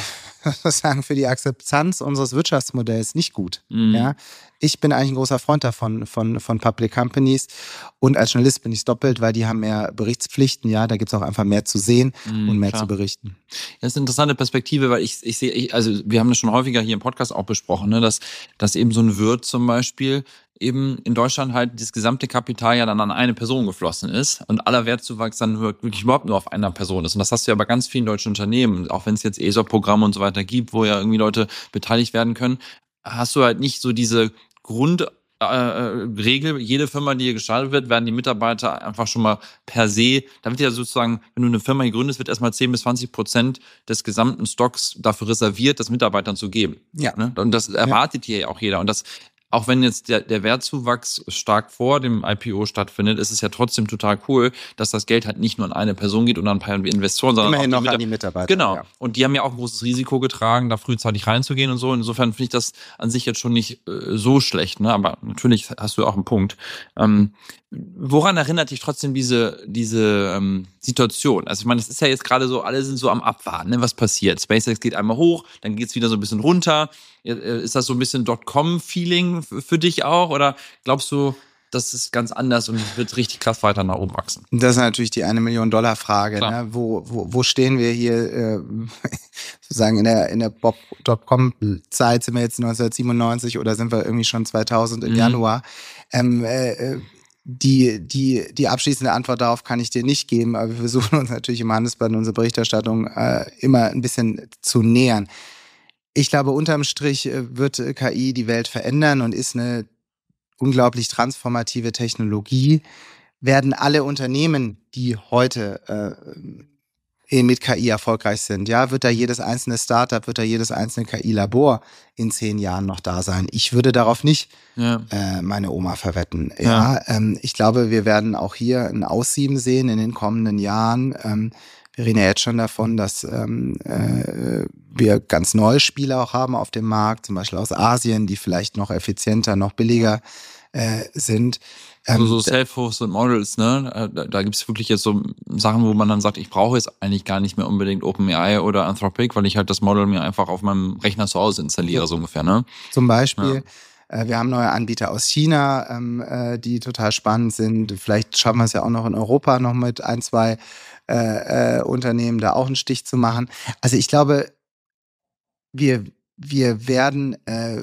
die Akzeptanz unseres Wirtschaftsmodells nicht gut. Ja? Ich bin eigentlich ein großer Freund davon, von Public Companies. Und als Journalist bin ich es doppelt, weil die haben mehr Berichtspflichten. Ja, da gibt es auch einfach mehr zu sehen und mehr zu berichten. Das ist eine interessante Perspektive, weil ich sehe, also wir haben das schon häufiger hier im Podcast auch besprochen, ne, dass eben so ein Wirt zum Beispiel eben in Deutschland halt das gesamte Kapital ja dann an eine Person geflossen ist und aller Wertzuwachs dann wirklich überhaupt nur auf einer Person ist. Und das hast du ja bei ganz vielen deutschen Unternehmen, auch wenn es jetzt ESOP-Programme und so weiter gibt, wo ja irgendwie Leute beteiligt werden können, hast du halt nicht so diese Grundregel, jede Firma, die hier gestartet wird, werden die Mitarbeiter einfach schon mal per se, da wird ja sozusagen, wenn du eine Firma hier gründest, wird erstmal 10-20% des gesamten Stocks dafür reserviert, das Mitarbeitern zu geben. Ja. Ne? Und das erwartet hier ja auch jeder. Und das, auch wenn jetzt der Wertzuwachs stark vor dem IPO stattfindet, ist es ja trotzdem total cool, dass das Geld halt nicht nur an eine Person geht und an ein paar Investoren, sondern immerhin auch noch an die Mitarbeiter. Genau. Ja. Und die haben ja auch ein großes Risiko getragen, da frühzeitig reinzugehen und so. Insofern finde ich das an sich jetzt schon nicht so schlecht, ne? Aber natürlich hast du auch einen Punkt. Woran erinnert dich trotzdem diese Situation? Also ich meine, das ist ja jetzt gerade so, alle sind so am Abwarten, ne? Was passiert? SpaceX geht einmal hoch, dann geht's wieder so ein bisschen runter. Ist das so ein bisschen .com-Feeling für dich auch? Oder glaubst du, das ist ganz anders und wird richtig krass weiter nach oben wachsen? Das ist natürlich die $1-Million-Frage. Ne? Wo stehen wir hier sozusagen in der Bob.com-Zeit? Sind wir jetzt 1997 oder sind wir irgendwie schon 2000 im Januar? Die abschließende Antwort darauf kann ich dir nicht geben, aber wir versuchen uns natürlich im Handelsblatt in unserer Berichterstattung immer ein bisschen zu nähern. Ich glaube, unterm Strich wird KI die Welt verändern und ist eine unglaublich transformative Technologie. Werden alle Unternehmen, die heute mit KI erfolgreich sind, ja, wird da jedes einzelne Startup, wird da jedes einzelne KI-Labor in 10 Jahren noch da sein? Ich würde darauf nicht meine Oma verwetten. Ja, ich glaube, wir werden auch hier ein Aussieben sehen in den kommenden Jahren. Wir reden ja jetzt schon davon, dass wir ganz neue Spieler auch haben auf dem Markt, zum Beispiel aus Asien, die vielleicht noch effizienter, noch billiger sind. Also so Self-Hosted Models, ne? Da gibt's wirklich jetzt so Sachen, wo man dann sagt, ich brauche jetzt eigentlich gar nicht mehr unbedingt OpenAI oder Anthropic, weil ich halt das Model mir einfach auf meinem Rechner zu Hause installiere, so ungefähr, ne? Zum Beispiel. Ja. Wir haben neue Anbieter aus China, die total spannend sind. Vielleicht schaffen wir es ja auch noch in Europa noch mit 1, 2 Unternehmen da auch einen Stich zu machen. Also ich glaube, wir werden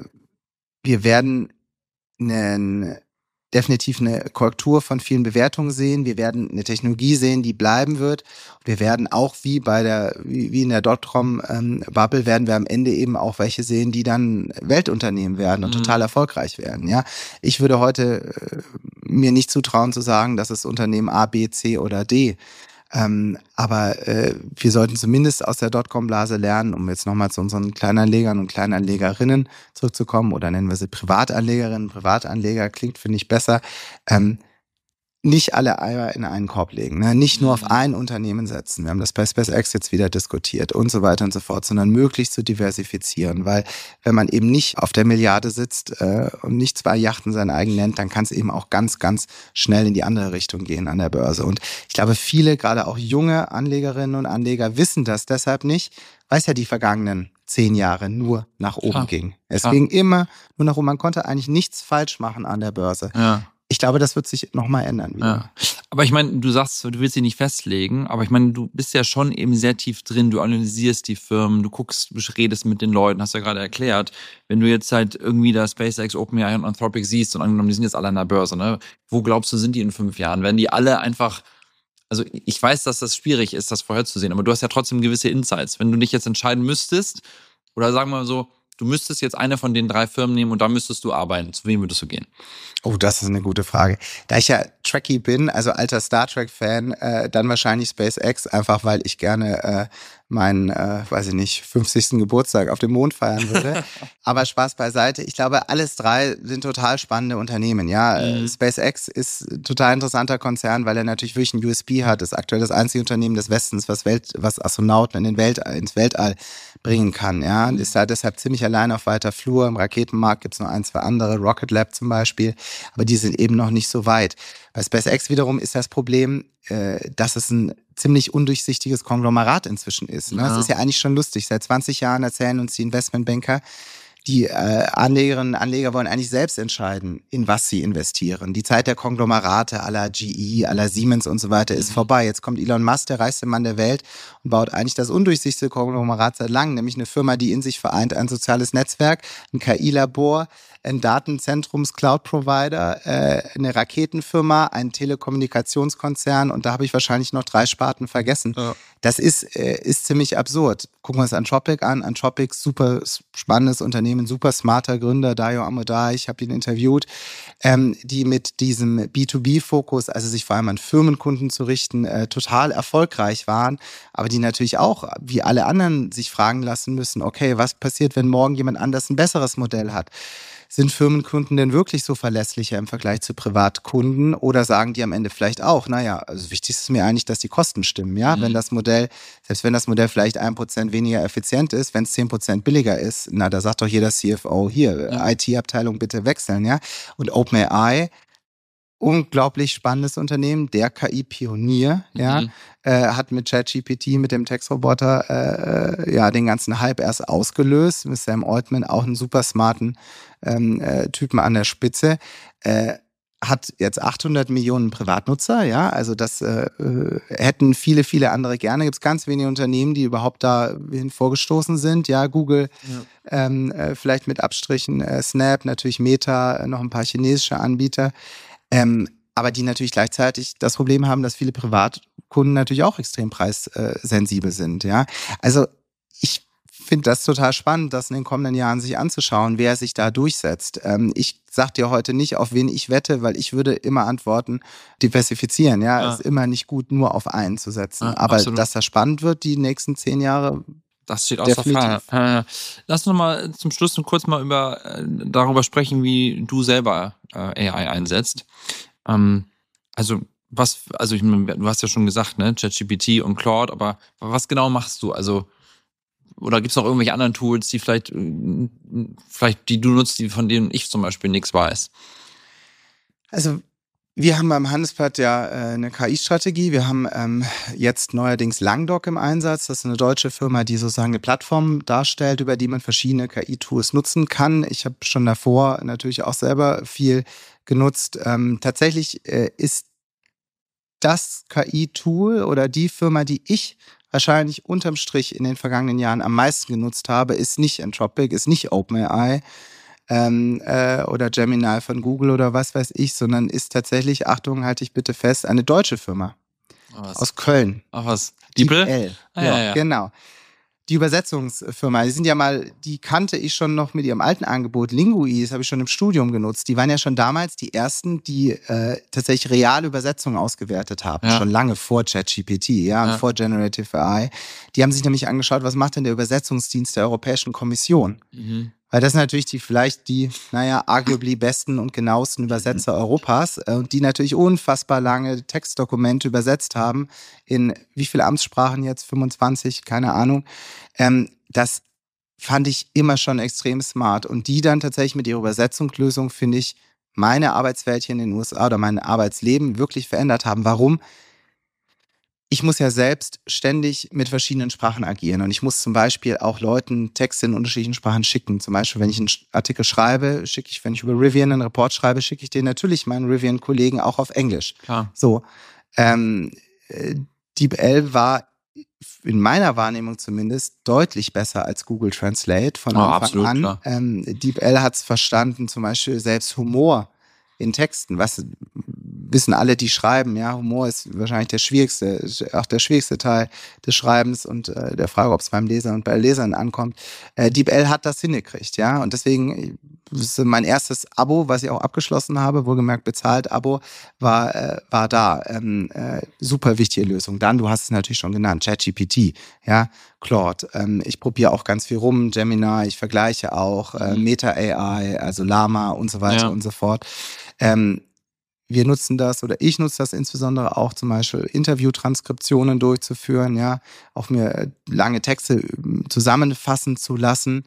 definitiv eine Korrektur von vielen Bewertungen sehen. Wir werden eine Technologie sehen, die bleiben wird. Und wir werden auch wie in der Dotcom-Bubble werden wir am Ende eben auch welche sehen, die dann Weltunternehmen werden und total erfolgreich werden. Ja, ich würde heute mir nicht zutrauen zu sagen, dass es Unternehmen A, B, C oder D. Aber wir sollten zumindest aus der Dotcom-Blase lernen, um jetzt nochmal zu unseren Kleinanlegern und Kleinanlegerinnen zurückzukommen, oder nennen wir sie Privatanlegerinnen, Privatanleger, klingt, finde ich, besser, nicht alle Eier in einen Korb legen, ne? Nicht nur auf ein Unternehmen setzen. Wir haben das bei SpaceX jetzt wieder diskutiert und so weiter und so fort, sondern möglichst zu diversifizieren, weil wenn man eben nicht auf der Milliarde sitzt und nicht 2 Yachten sein eigen nennt, dann kann es eben auch ganz, ganz schnell in die andere Richtung gehen an der Börse. Und ich glaube, viele, gerade auch junge Anlegerinnen und Anleger, wissen das deshalb nicht, weil es ja die vergangenen 10 Jahre nur nach oben ging. Es ging immer nur nach oben. Man konnte eigentlich nichts falsch machen an der Börse. Ja. Ich glaube, das wird sich nochmal ändern wieder. Ja. Aber ich meine, du sagst, du willst sie nicht festlegen, aber ich meine, du bist ja schon eben sehr tief drin, du analysierst die Firmen, du guckst, du redest mit den Leuten, hast ja gerade erklärt. Wenn du jetzt halt irgendwie da SpaceX, OpenAI und Anthropic siehst und angenommen, die sind jetzt alle an der Börse, ne? Wo glaubst du, sind die in 5 Jahren? Werden die alle einfach, also ich weiß, dass das schwierig ist, das vorherzusehen, aber du hast ja trotzdem gewisse Insights. Wenn du dich jetzt entscheiden müsstest, oder sagen wir mal so, du müsstest jetzt eine von den 3 Firmen nehmen und da müsstest du arbeiten. Zu wem würdest du gehen? Oh, das ist eine gute Frage. Da ich ja Trekkie bin, also alter Star Trek-Fan, dann wahrscheinlich SpaceX, einfach weil ich gerne meinen, weiß ich nicht, 50. Geburtstag auf dem Mond feiern würde. Aber Spaß beiseite. Ich glaube, alles 3 sind total spannende Unternehmen. Ja, SpaceX ist ein total interessanter Konzern, weil er natürlich wirklich ein USP hat. Ist aktuell das einzige Unternehmen des Westens, was Astronauten ins Weltall bringen kann. Ja, und ist da deshalb ziemlich allein auf weiter Flur. Im Raketenmarkt gibt es noch 1, 2 andere, Rocket Lab zum Beispiel. Aber die sind eben noch nicht so weit. Bei SpaceX wiederum ist das Problem, dass es ein ziemlich undurchsichtiges Konglomerat inzwischen ist. Ne? Ja. Das ist ja eigentlich schon lustig. Seit 20 Jahren erzählen uns die Investmentbanker, die Anlegerinnen und Anleger wollen eigentlich selbst entscheiden, in was sie investieren. Die Zeit der Konglomerate à la GE, à la Siemens und so weiter ist vorbei. Jetzt kommt Elon Musk, der reichste Mann der Welt, und baut eigentlich das undurchsichtige Konglomerat seit langem, nämlich eine Firma, die in sich vereint ein soziales Netzwerk, ein KI-Labor, ein Datenzentrums-Cloud-Provider, eine Raketenfirma, ein Telekommunikationskonzern, und da habe ich wahrscheinlich noch 3 Sparten vergessen. Ja. Das ist ziemlich absurd. Gucken wir uns Anthropic an. Anthropic, super spannendes Unternehmen, super smarter Gründer, Dayo Amodei, ich habe ihn interviewt, die mit diesem B2B-Fokus, also sich vor allem an Firmenkunden zu richten, total erfolgreich waren, aber die natürlich auch, wie alle anderen, sich fragen lassen müssen, okay, was passiert, wenn morgen jemand anders ein besseres Modell hat? Sind Firmenkunden denn wirklich so verlässlicher im Vergleich zu Privatkunden, oder sagen die am Ende vielleicht auch, naja, also wichtig ist mir eigentlich, dass die Kosten stimmen, ja, wenn das Modell, selbst wenn das Modell vielleicht 1% weniger effizient ist, wenn es 10% billiger ist, na, da sagt doch jeder CFO, hier, IT-Abteilung bitte wechseln, ja, und OpenAI, unglaublich spannendes Unternehmen, der KI-Pionier, ja, hat mit ChatGPT, mit dem Textroboter, den ganzen Hype erst ausgelöst, mit Sam Altman, auch einen super smarten Typen an der Spitze, hat jetzt 800 Millionen Privatnutzer, ja, also das hätten viele, viele andere gerne. Gibt es ganz wenige Unternehmen, die überhaupt dahin vorgestoßen sind, ja, Google, vielleicht mit Abstrichen, Snap, natürlich Meta, noch ein paar chinesische Anbieter, aber die natürlich gleichzeitig das Problem haben, dass viele Privatkunden natürlich auch extrem preissensibel sind, ja. Also ich finde das total spannend, das in den kommenden Jahren sich anzuschauen, wer sich da durchsetzt. Ich sag dir heute nicht, auf wen ich wette, weil ich würde immer antworten, diversifizieren, ja. Ist immer nicht gut, nur auf einen zu setzen. Aber absolut. Dass das spannend wird, die nächsten 10 Jahre, das steht außer Frage. Lass uns noch mal zum Schluss kurz mal darüber sprechen, wie du selber AI einsetzt. Du hast ja schon gesagt, ne, ChatGPT und Claude, aber was genau machst du? Also, oder gibt es noch irgendwelche anderen Tools, die vielleicht die du nutzt, von denen ich zum Beispiel nichts weiß? Also, wir haben beim Handelsblatt ja eine KI-Strategie. Wir haben jetzt neuerdings Langdoc im Einsatz. Das ist eine deutsche Firma, die sozusagen eine Plattform darstellt, über die man verschiedene KI-Tools nutzen kann. Ich habe schon davor natürlich auch selber viel genutzt. Tatsächlich ist das KI-Tool oder die Firma, die ich wahrscheinlich unterm Strich in den vergangenen Jahren am meisten genutzt habe, ist nicht Anthropic, ist nicht OpenAI oder Gemini von Google oder was weiß ich, sondern ist tatsächlich, Achtung, halte ich bitte fest, eine deutsche Firma aus Köln. Ach was? DeepL. Ja, genau. Die Übersetzungsfirma, die kannte ich schon noch mit ihrem alten Angebot, Lingui, das habe ich schon im Studium genutzt. Die waren ja schon damals die ersten, die tatsächlich reale Übersetzungen ausgewertet haben, schon lange vor ChatGPT, und vor Generative AI. Die haben sich nämlich angeschaut, was macht denn der Übersetzungsdienst der Europäischen Kommission? Weil das sind natürlich die arguably besten und genauesten Übersetzer Europas und die natürlich unfassbar lange Textdokumente übersetzt haben in wie viele Amtssprachen jetzt? 25, keine Ahnung. Das fand ich immer schon extrem smart und die dann tatsächlich mit ihrer Übersetzungslösung, finde ich, meine Arbeitswelt hier in den USA oder mein Arbeitsleben wirklich verändert haben. Warum? ich muss ja selbst ständig mit verschiedenen Sprachen agieren und ich muss zum Beispiel auch Leuten Texte in unterschiedlichen Sprachen schicken. Zum Beispiel, wenn ich einen Artikel schreibe, wenn ich über Rivian einen Report schreibe, schicke ich den natürlich meinen Rivian-Kollegen auch auf Englisch. Klar. So, DeepL war in meiner Wahrnehmung zumindest deutlich besser als Google Translate von Anfang absolut, an. Klar. DeepL hat es verstanden, zum Beispiel selbst Humor in Texten, was wissen alle, die schreiben, ja, Humor ist wahrscheinlich der schwierigste Teil des Schreibens und der Frage, ob es beim Leser und bei Lesern ankommt. DeepL hat das hingekriegt, ja, und deswegen ist mein erstes Abo, was ich auch abgeschlossen habe, wohlgemerkt bezahlt Abo, war da. Super wichtige Lösung. Dann, du hast es natürlich schon genannt, ChatGPT, ja, Claude. Ich probiere auch ganz viel rum, Gemini, ich vergleiche auch, Meta AI, also Llama und so weiter und so fort. Wir nutzen das oder ich nutze das insbesondere auch zum Beispiel Interviewtranskriptionen durchzuführen, ja, auch mir lange Texte zusammenfassen zu lassen.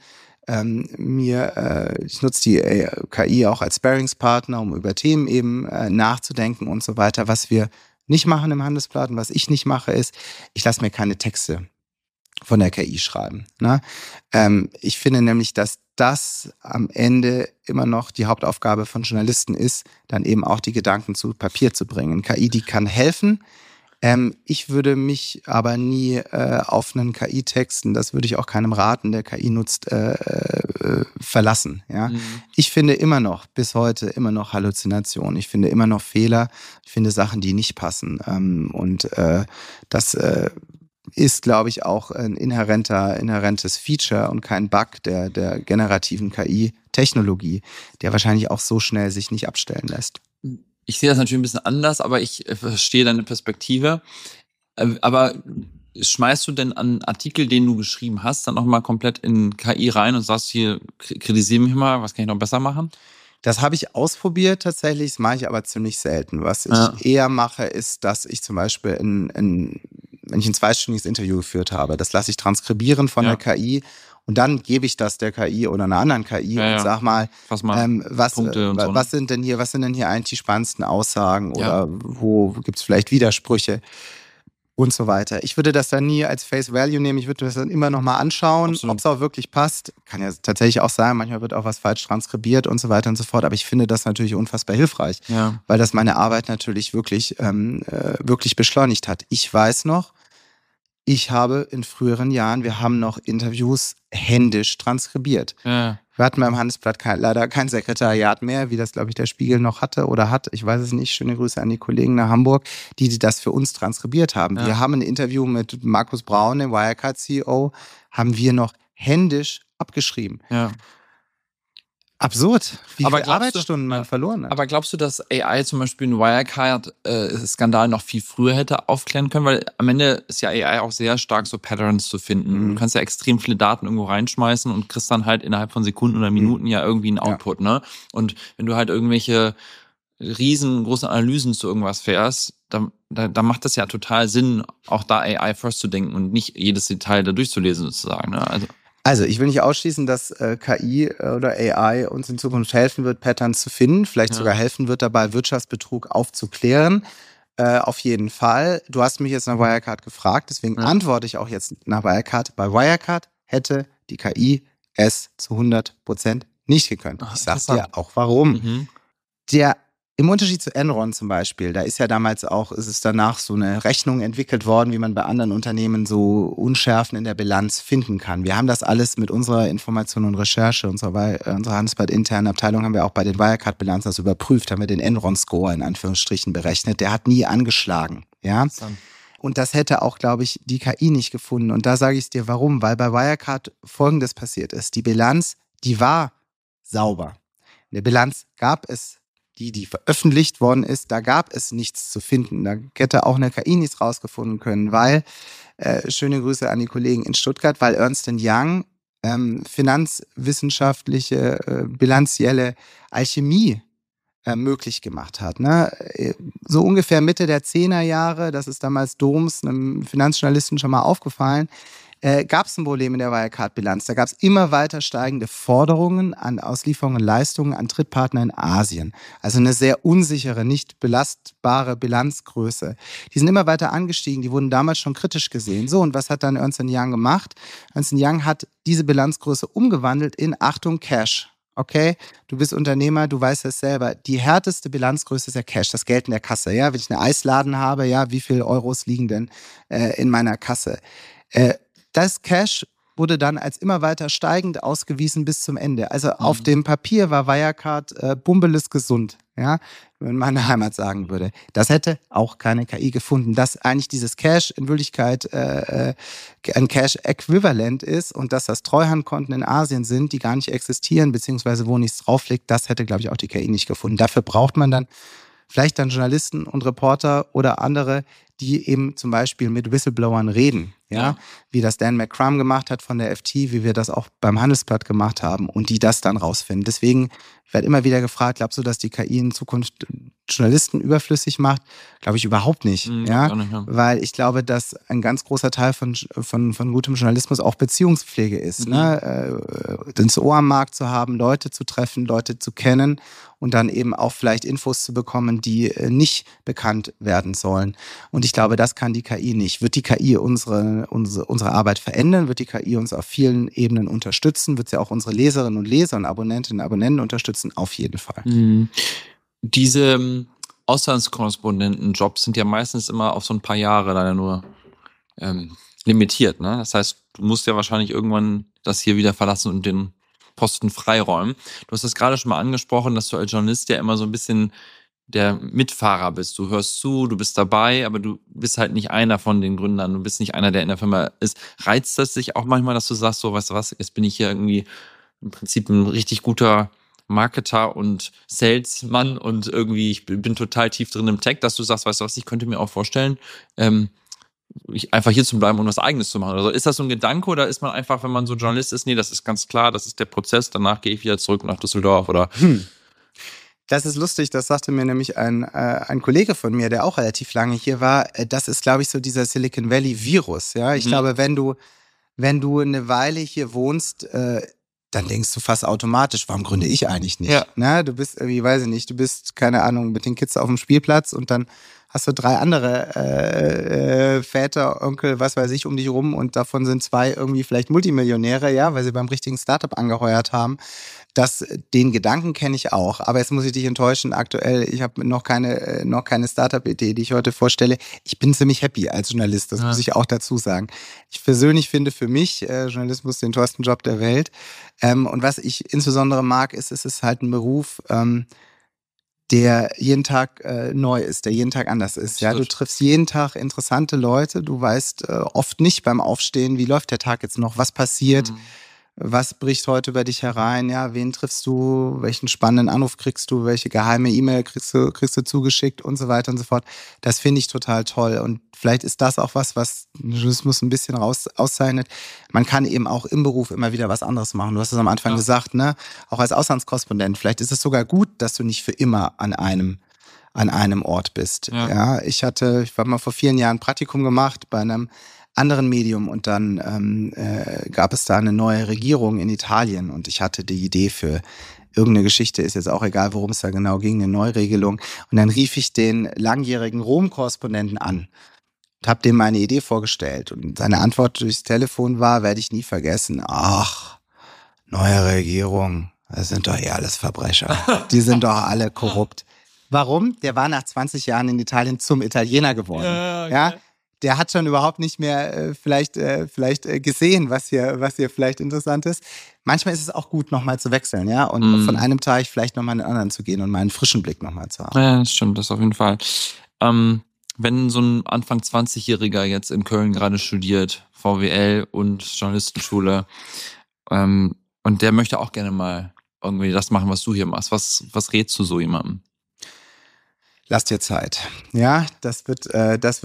Ich nutze die KI auch als Sparringspartner, um über Themen eben nachzudenken und so weiter. Was wir nicht machen im Handelsblatt und was ich nicht mache, ist, ich lasse mir keine Texte von der KI schreiben. Ne? Ich finde nämlich, dass das am Ende immer noch die Hauptaufgabe von Journalisten ist, dann eben auch die Gedanken zu Papier zu bringen. KI, die kann helfen. Ich würde mich aber nie auf einen KI-Texten, das würde ich auch keinem raten, der KI nutzt, verlassen. Ja? Ich finde immer noch, bis heute, immer noch Halluzinationen. Ich finde immer noch Fehler. Ich finde Sachen, die nicht passen. Das ist, glaube ich, auch ein inhärentes Feature und kein Bug der generativen KI-Technologie, der wahrscheinlich auch so schnell sich nicht abstellen lässt. Ich sehe das natürlich ein bisschen anders, aber ich verstehe deine Perspektive. Aber schmeißt du denn an Artikel, den du geschrieben hast, dann nochmal komplett in KI rein und sagst hier, kritisiere mich mal, was kann ich noch besser machen? Das habe ich ausprobiert tatsächlich, das mache ich aber ziemlich selten. Was ich eher mache, ist, dass ich zum Beispiel wenn ich ein zweistündiges Interview geführt habe, das lasse ich transkribieren von der KI und dann gebe ich das der KI oder einer anderen KI und sag mal, was sind denn hier eigentlich die spannendsten Aussagen oder wo gibt es vielleicht Widersprüche und so weiter. Ich würde das dann nie als Face Value nehmen, ich würde das dann immer nochmal anschauen, ob es auch wirklich passt. Kann ja tatsächlich auch sein, manchmal wird auch was falsch transkribiert und so weiter und so fort, aber ich finde das natürlich unfassbar hilfreich, weil das meine Arbeit natürlich wirklich beschleunigt hat. Ich weiß noch, ich habe in früheren Jahren, wir haben noch Interviews händisch transkribiert. Ja. Wir hatten beim Handelsblatt leider kein Sekretariat mehr, wie das, glaube ich, der Spiegel noch hatte oder hat. Ich weiß es nicht. Schöne Grüße an die Kollegen nach Hamburg, die das für uns transkribiert haben. Ja. Wir haben ein Interview mit Markus Braun, dem Wirecard-CEO, haben wir noch händisch abgeschrieben. Ja. Absurd, wie viele Arbeitsstunden man verloren hat. Aber glaubst du, dass AI zum Beispiel einen Wirecard-Skandal noch viel früher hätte aufklären können? Weil am Ende ist ja AI auch sehr stark so Patterns zu finden. Du kannst ja extrem viele Daten irgendwo reinschmeißen und kriegst dann halt innerhalb von Sekunden oder Minuten ja irgendwie einen Output. Ne? Und wenn du halt irgendwelche riesengroßen Analysen zu irgendwas fährst, dann macht das ja total Sinn, auch da AI first zu denken und nicht jedes Detail da durchzulesen sozusagen. Ne? Also ich will nicht ausschließen, dass KI oder AI uns in Zukunft helfen wird, Patterns zu finden, vielleicht sogar helfen wird dabei, Wirtschaftsbetrug aufzuklären. Auf jeden Fall. Du hast mich jetzt nach Wirecard gefragt, deswegen antworte ich auch jetzt nach Wirecard. Bei Wirecard hätte die KI es zu 100% nicht gekonnt. Ich sag dir auch warum. Im Unterschied zu Enron zum Beispiel, da ist ja damals auch, ist es danach so eine Rechnung entwickelt worden, wie man bei anderen Unternehmen so Unschärfen in der Bilanz finden kann. Wir haben das alles mit unserer Information und Recherche, unserer Handelsblatt internen Abteilung haben wir auch bei den Wirecard-Bilanzen das überprüft, haben wir den Enron-Score in Anführungsstrichen berechnet. Der hat nie angeschlagen, ja. Und das hätte auch, glaube ich, die KI nicht gefunden. Und da sage ich es dir, warum? Weil bei Wirecard Folgendes passiert ist. Die Bilanz, die war sauber. In der Bilanz gab es die veröffentlicht worden ist, da gab es nichts zu finden. Da hätte auch eine KI nichts rausgefunden können, weil, schöne Grüße an die Kollegen in Stuttgart, weil Ernst & Young finanzwissenschaftliche, bilanzielle Alchemie möglich gemacht hat. Ne? So ungefähr Mitte der 10er Jahre, das ist damals Doms, einem Finanzjournalisten schon mal aufgefallen, gab es ein Problem in der Wirecard-Bilanz. Da gab es immer weiter steigende Forderungen an Auslieferungen und Leistungen an Drittpartner in Asien. Also eine sehr unsichere, nicht belastbare Bilanzgröße. Die sind immer weiter angestiegen, die wurden damals schon kritisch gesehen. So, und was hat dann Ernst & Young gemacht? Ernst & Young hat diese Bilanzgröße umgewandelt in, Achtung, Cash. Okay, du bist Unternehmer, du weißt es selber. Die härteste Bilanzgröße ist ja Cash, das Geld in der Kasse. Ja, wenn ich einen Eisladen habe, ja, wie viel Euros liegen denn in meiner Kasse? Das Cash wurde dann als immer weiter steigend ausgewiesen bis zum Ende. Also auf dem Papier war Wirecard bumbeles gesund, ja, wenn meine Heimat sagen würde. Das hätte auch keine KI gefunden, dass eigentlich dieses Cash in Wirklichkeit ein Cash-Äquivalent ist und dass das Treuhandkonten in Asien sind, die gar nicht existieren, beziehungsweise wo nichts drauf liegt, das hätte, glaube ich, auch die KI nicht gefunden. Dafür braucht man dann vielleicht dann Journalisten und Reporter oder andere, die eben zum Beispiel mit Whistleblowern reden, ja, wie das Dan McCrum gemacht hat von der FT, wie wir das auch beim Handelsblatt gemacht haben und die das dann rausfinden. Deswegen wird immer wieder gefragt, glaubst du, dass die KI in Zukunft Journalisten überflüssig macht? Glaube ich überhaupt nicht, ja, weil ich glaube, dass ein ganz großer Teil von gutem Journalismus auch Beziehungspflege ist, ins Ohr am Markt zu haben, Leute zu treffen, Leute zu kennen und dann eben auch vielleicht Infos zu bekommen, die nicht bekannt werden sollen. Und ich glaube, das kann die KI nicht. Wird die KI unsere Arbeit verändern? Wird die KI uns auf vielen Ebenen unterstützen? Wird sie auch unsere Leserinnen und Leser und Abonnentinnen und Abonnenten unterstützen? Auf jeden Fall. Diese Auslandskorrespondentenjobs sind ja meistens immer auf so ein paar Jahre leider nur limitiert. Ne? Das heißt, du musst ja wahrscheinlich irgendwann das hier wieder verlassen und den Posten freiräumen. Du hast das gerade schon mal angesprochen, dass du als Journalist ja immer so ein bisschen der Mitfahrer bist. Du hörst zu, du bist dabei, aber du bist halt nicht einer von den Gründern. Du bist nicht einer, der in der Firma ist. Reizt das dich auch manchmal, dass du sagst, so, weißt du was, jetzt bin ich hier irgendwie im Prinzip ein richtig guter Marketer und Salesman und irgendwie, ich bin total tief drin im Tech, dass du sagst, weißt du was, ich könnte mir auch vorstellen, einfach hier zu bleiben und was Eigenes zu machen. Also ist das so ein Gedanke oder ist man einfach, wenn man so Journalist ist, nee, das ist ganz klar, das ist der Prozess, danach gehe ich wieder zurück nach Düsseldorf oder... Das ist lustig, das sagte mir nämlich ein Kollege von mir, der auch relativ lange hier war. Das ist, glaube ich, so dieser Silicon Valley-Virus. Ja? Ich glaube, wenn du eine Weile hier wohnst, dann denkst du fast automatisch, warum gründe ich eigentlich nicht? Ja. Na, du bist irgendwie, weiß ich nicht, du bist, keine Ahnung, mit den Kids auf dem Spielplatz und dann hast du 3 andere Väter, Onkel, was weiß ich, um dich rum und davon sind 2 irgendwie vielleicht Multimillionäre, ja, weil sie beim richtigen Startup angeheuert haben. Den Gedanken kenne ich auch, aber jetzt muss ich dich enttäuschen. Aktuell, ich habe noch keine Startup-Idee, die ich heute vorstelle. Ich bin ziemlich happy als Journalist, das muss ich auch dazu sagen. Ich persönlich finde für mich Journalismus den tollsten Job der Welt. Und was ich insbesondere mag, ist, es ist halt ein Beruf, der jeden Tag neu ist, der jeden Tag anders ist. Ja, du triffst jeden Tag interessante Leute. Du weißt oft nicht beim Aufstehen, wie läuft der Tag jetzt noch, was passiert. Was bricht heute über dich herein? Ja, wen triffst du? Welchen spannenden Anruf kriegst du? Welche geheime E-Mail kriegst du zugeschickt und so weiter und so fort. Das finde ich total toll. Und vielleicht ist das auch was Journalismus ein bisschen auszeichnet. Man kann eben auch im Beruf immer wieder was anderes machen. Du hast es am Anfang gesagt, ne? Auch als Auslandskorrespondent. Vielleicht ist es sogar gut, dass du nicht für immer an einem Ort bist. Ja, ich habe mal vor vielen Jahren ein Praktikum gemacht bei einem anderen Medium und dann gab es da eine neue Regierung in Italien und ich hatte die Idee für irgendeine Geschichte, ist jetzt auch egal, worum es da genau ging, eine Neuregelung und dann rief ich den langjährigen Rom-Korrespondenten an und habe dem meine Idee vorgestellt und seine Antwort durchs Telefon war, werde ich nie vergessen, ach, neue Regierung, das sind doch alles Verbrecher, die sind doch alle korrupt. Warum? Der war nach 20 Jahren in Italien zum Italiener geworden. Ja? Der hat schon überhaupt nicht mehr vielleicht gesehen, was hier vielleicht interessant ist. Manchmal ist es auch gut, nochmal zu wechseln, ja, und von einem Teich vielleicht nochmal in den anderen zu gehen und mal einen frischen Blick nochmal zu haben. Ja, das stimmt, das auf jeden Fall. Wenn so ein Anfang 20-Jähriger jetzt in Köln gerade studiert, VWL und Journalistenschule, und der möchte auch gerne mal irgendwie das machen, was du hier machst, was rätst du so jemandem? Lass dir Zeit. Ja, das wird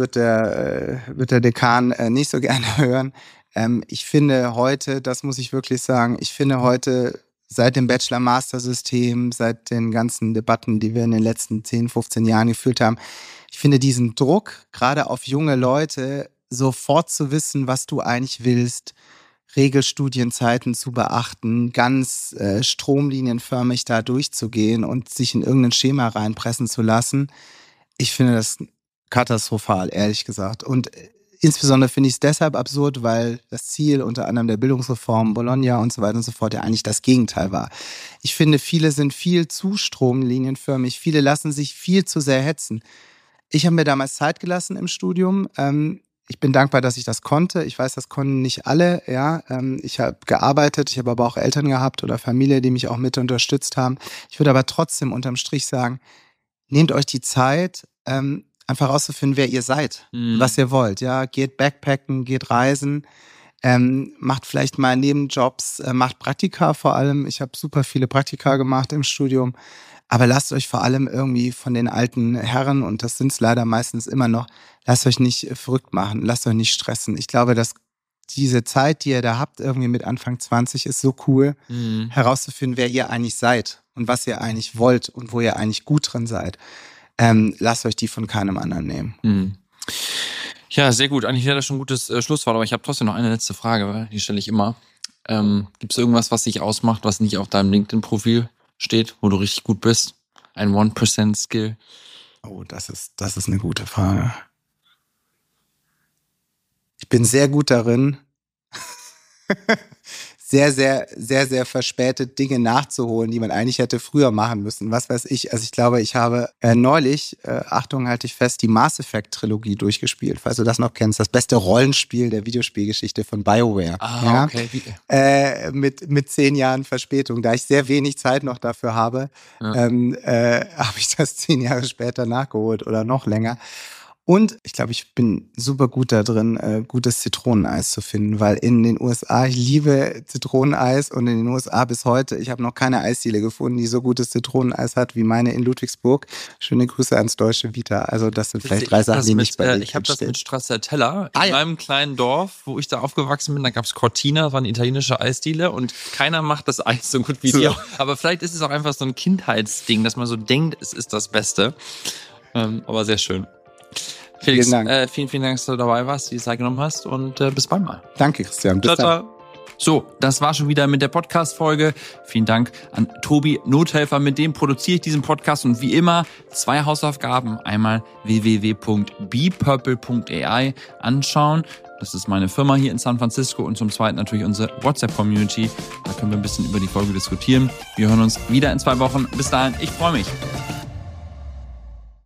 der Dekan nicht so gerne hören. Ich finde heute, das muss ich wirklich sagen, seit dem Bachelor-Master-System, seit den ganzen Debatten, die wir in den letzten 10, 15 Jahren geführt haben, ich finde diesen Druck, gerade auf junge Leute, sofort zu wissen, was du eigentlich willst, Regelstudienzeiten zu beachten, ganz stromlinienförmig da durchzugehen und sich in irgendein Schema reinpressen zu lassen. Ich finde das katastrophal, ehrlich gesagt. Und insbesondere finde ich es deshalb absurd, weil das Ziel unter anderem der Bildungsreform, Bologna und so weiter und so fort ja eigentlich das Gegenteil war. Ich finde, viele sind viel zu stromlinienförmig, viele lassen sich viel zu sehr hetzen. Ich habe mir damals Zeit gelassen im Studium. Ich bin dankbar, dass ich das konnte. Ich weiß, das konnten nicht alle. Ja, ich habe gearbeitet, ich habe aber auch Eltern gehabt oder Familie, die mich auch mit unterstützt haben. Ich würde aber trotzdem unterm Strich sagen, nehmt euch die Zeit, einfach rauszufinden, wer ihr seid, was ihr wollt. Ja, geht Backpacken, geht reisen, macht vielleicht mal Nebenjobs, macht Praktika vor allem. Ich habe super viele Praktika gemacht im Studium. Aber lasst euch vor allem irgendwie von den alten Herren, und das sind es leider meistens immer noch, lasst euch nicht verrückt machen, lasst euch nicht stressen. Ich glaube, dass diese Zeit, die ihr da habt, irgendwie mit Anfang 20, ist so cool, herauszufinden, wer ihr eigentlich seid und was ihr eigentlich wollt und wo ihr eigentlich gut drin seid. Lasst euch die von keinem anderen nehmen. Ja, sehr gut. Eigentlich wäre das schon ein gutes Schlusswort, aber ich habe trotzdem noch eine letzte Frage, weil die stelle ich immer. Gibt es irgendwas, was dich ausmacht, was nicht auf deinem LinkedIn-Profil steht, wo du richtig gut bist? Ein 1% Skill? Oh, das ist eine gute Frage. Ich bin sehr gut darin, sehr, sehr, sehr, sehr verspätet Dinge nachzuholen, die man eigentlich hätte früher machen müssen. Was weiß ich. Also ich glaube, ich habe neulich, Achtung, halte ich fest, die Mass Effect Trilogie durchgespielt, falls du das noch kennst. Das beste Rollenspiel der Videospielgeschichte von BioWare. Ah, okay. Mit 10 Jahren Verspätung. Da ich sehr wenig Zeit noch dafür habe, habe ich das 10 Jahre später nachgeholt oder noch länger. Und ich glaube, ich bin super gut da drin, gutes Zitroneneis zu finden, weil in den USA, ich liebe Zitroneneis und in den USA bis heute, ich habe noch keine Eisdiele gefunden, die so gutes Zitroneneis hat wie meine in Ludwigsburg. Schöne Grüße ans Deutsche Vita. Also das sind vielleicht 3 Sachen, die nicht bei dir Ich habe das mit Stracciatella in meinem kleinen Dorf, wo ich da aufgewachsen bin. Da gab's Cortina, das war eine italienische Eisdiele und keiner macht das Eis so gut wie dir. Aber vielleicht ist es auch einfach so ein Kindheitsding, dass man so denkt, es ist das Beste. Aber sehr schön. Felix, vielen Dank. Vielen Dank, dass du dabei warst, die Zeit genommen hast und bis bald mal. Danke, Christian. Bis dann. So, das war schon wieder mit der Podcast-Folge. Vielen Dank an Tobi Nothelfer, mit dem produziere ich diesen Podcast und wie immer 2 Hausaufgaben. Einmal www.bepurple.ai anschauen. Das ist meine Firma hier in San Francisco und zum Zweiten natürlich unsere WhatsApp-Community. Da können wir ein bisschen über die Folge diskutieren. Wir hören uns wieder in 2 Wochen. Bis dahin, ich freue mich.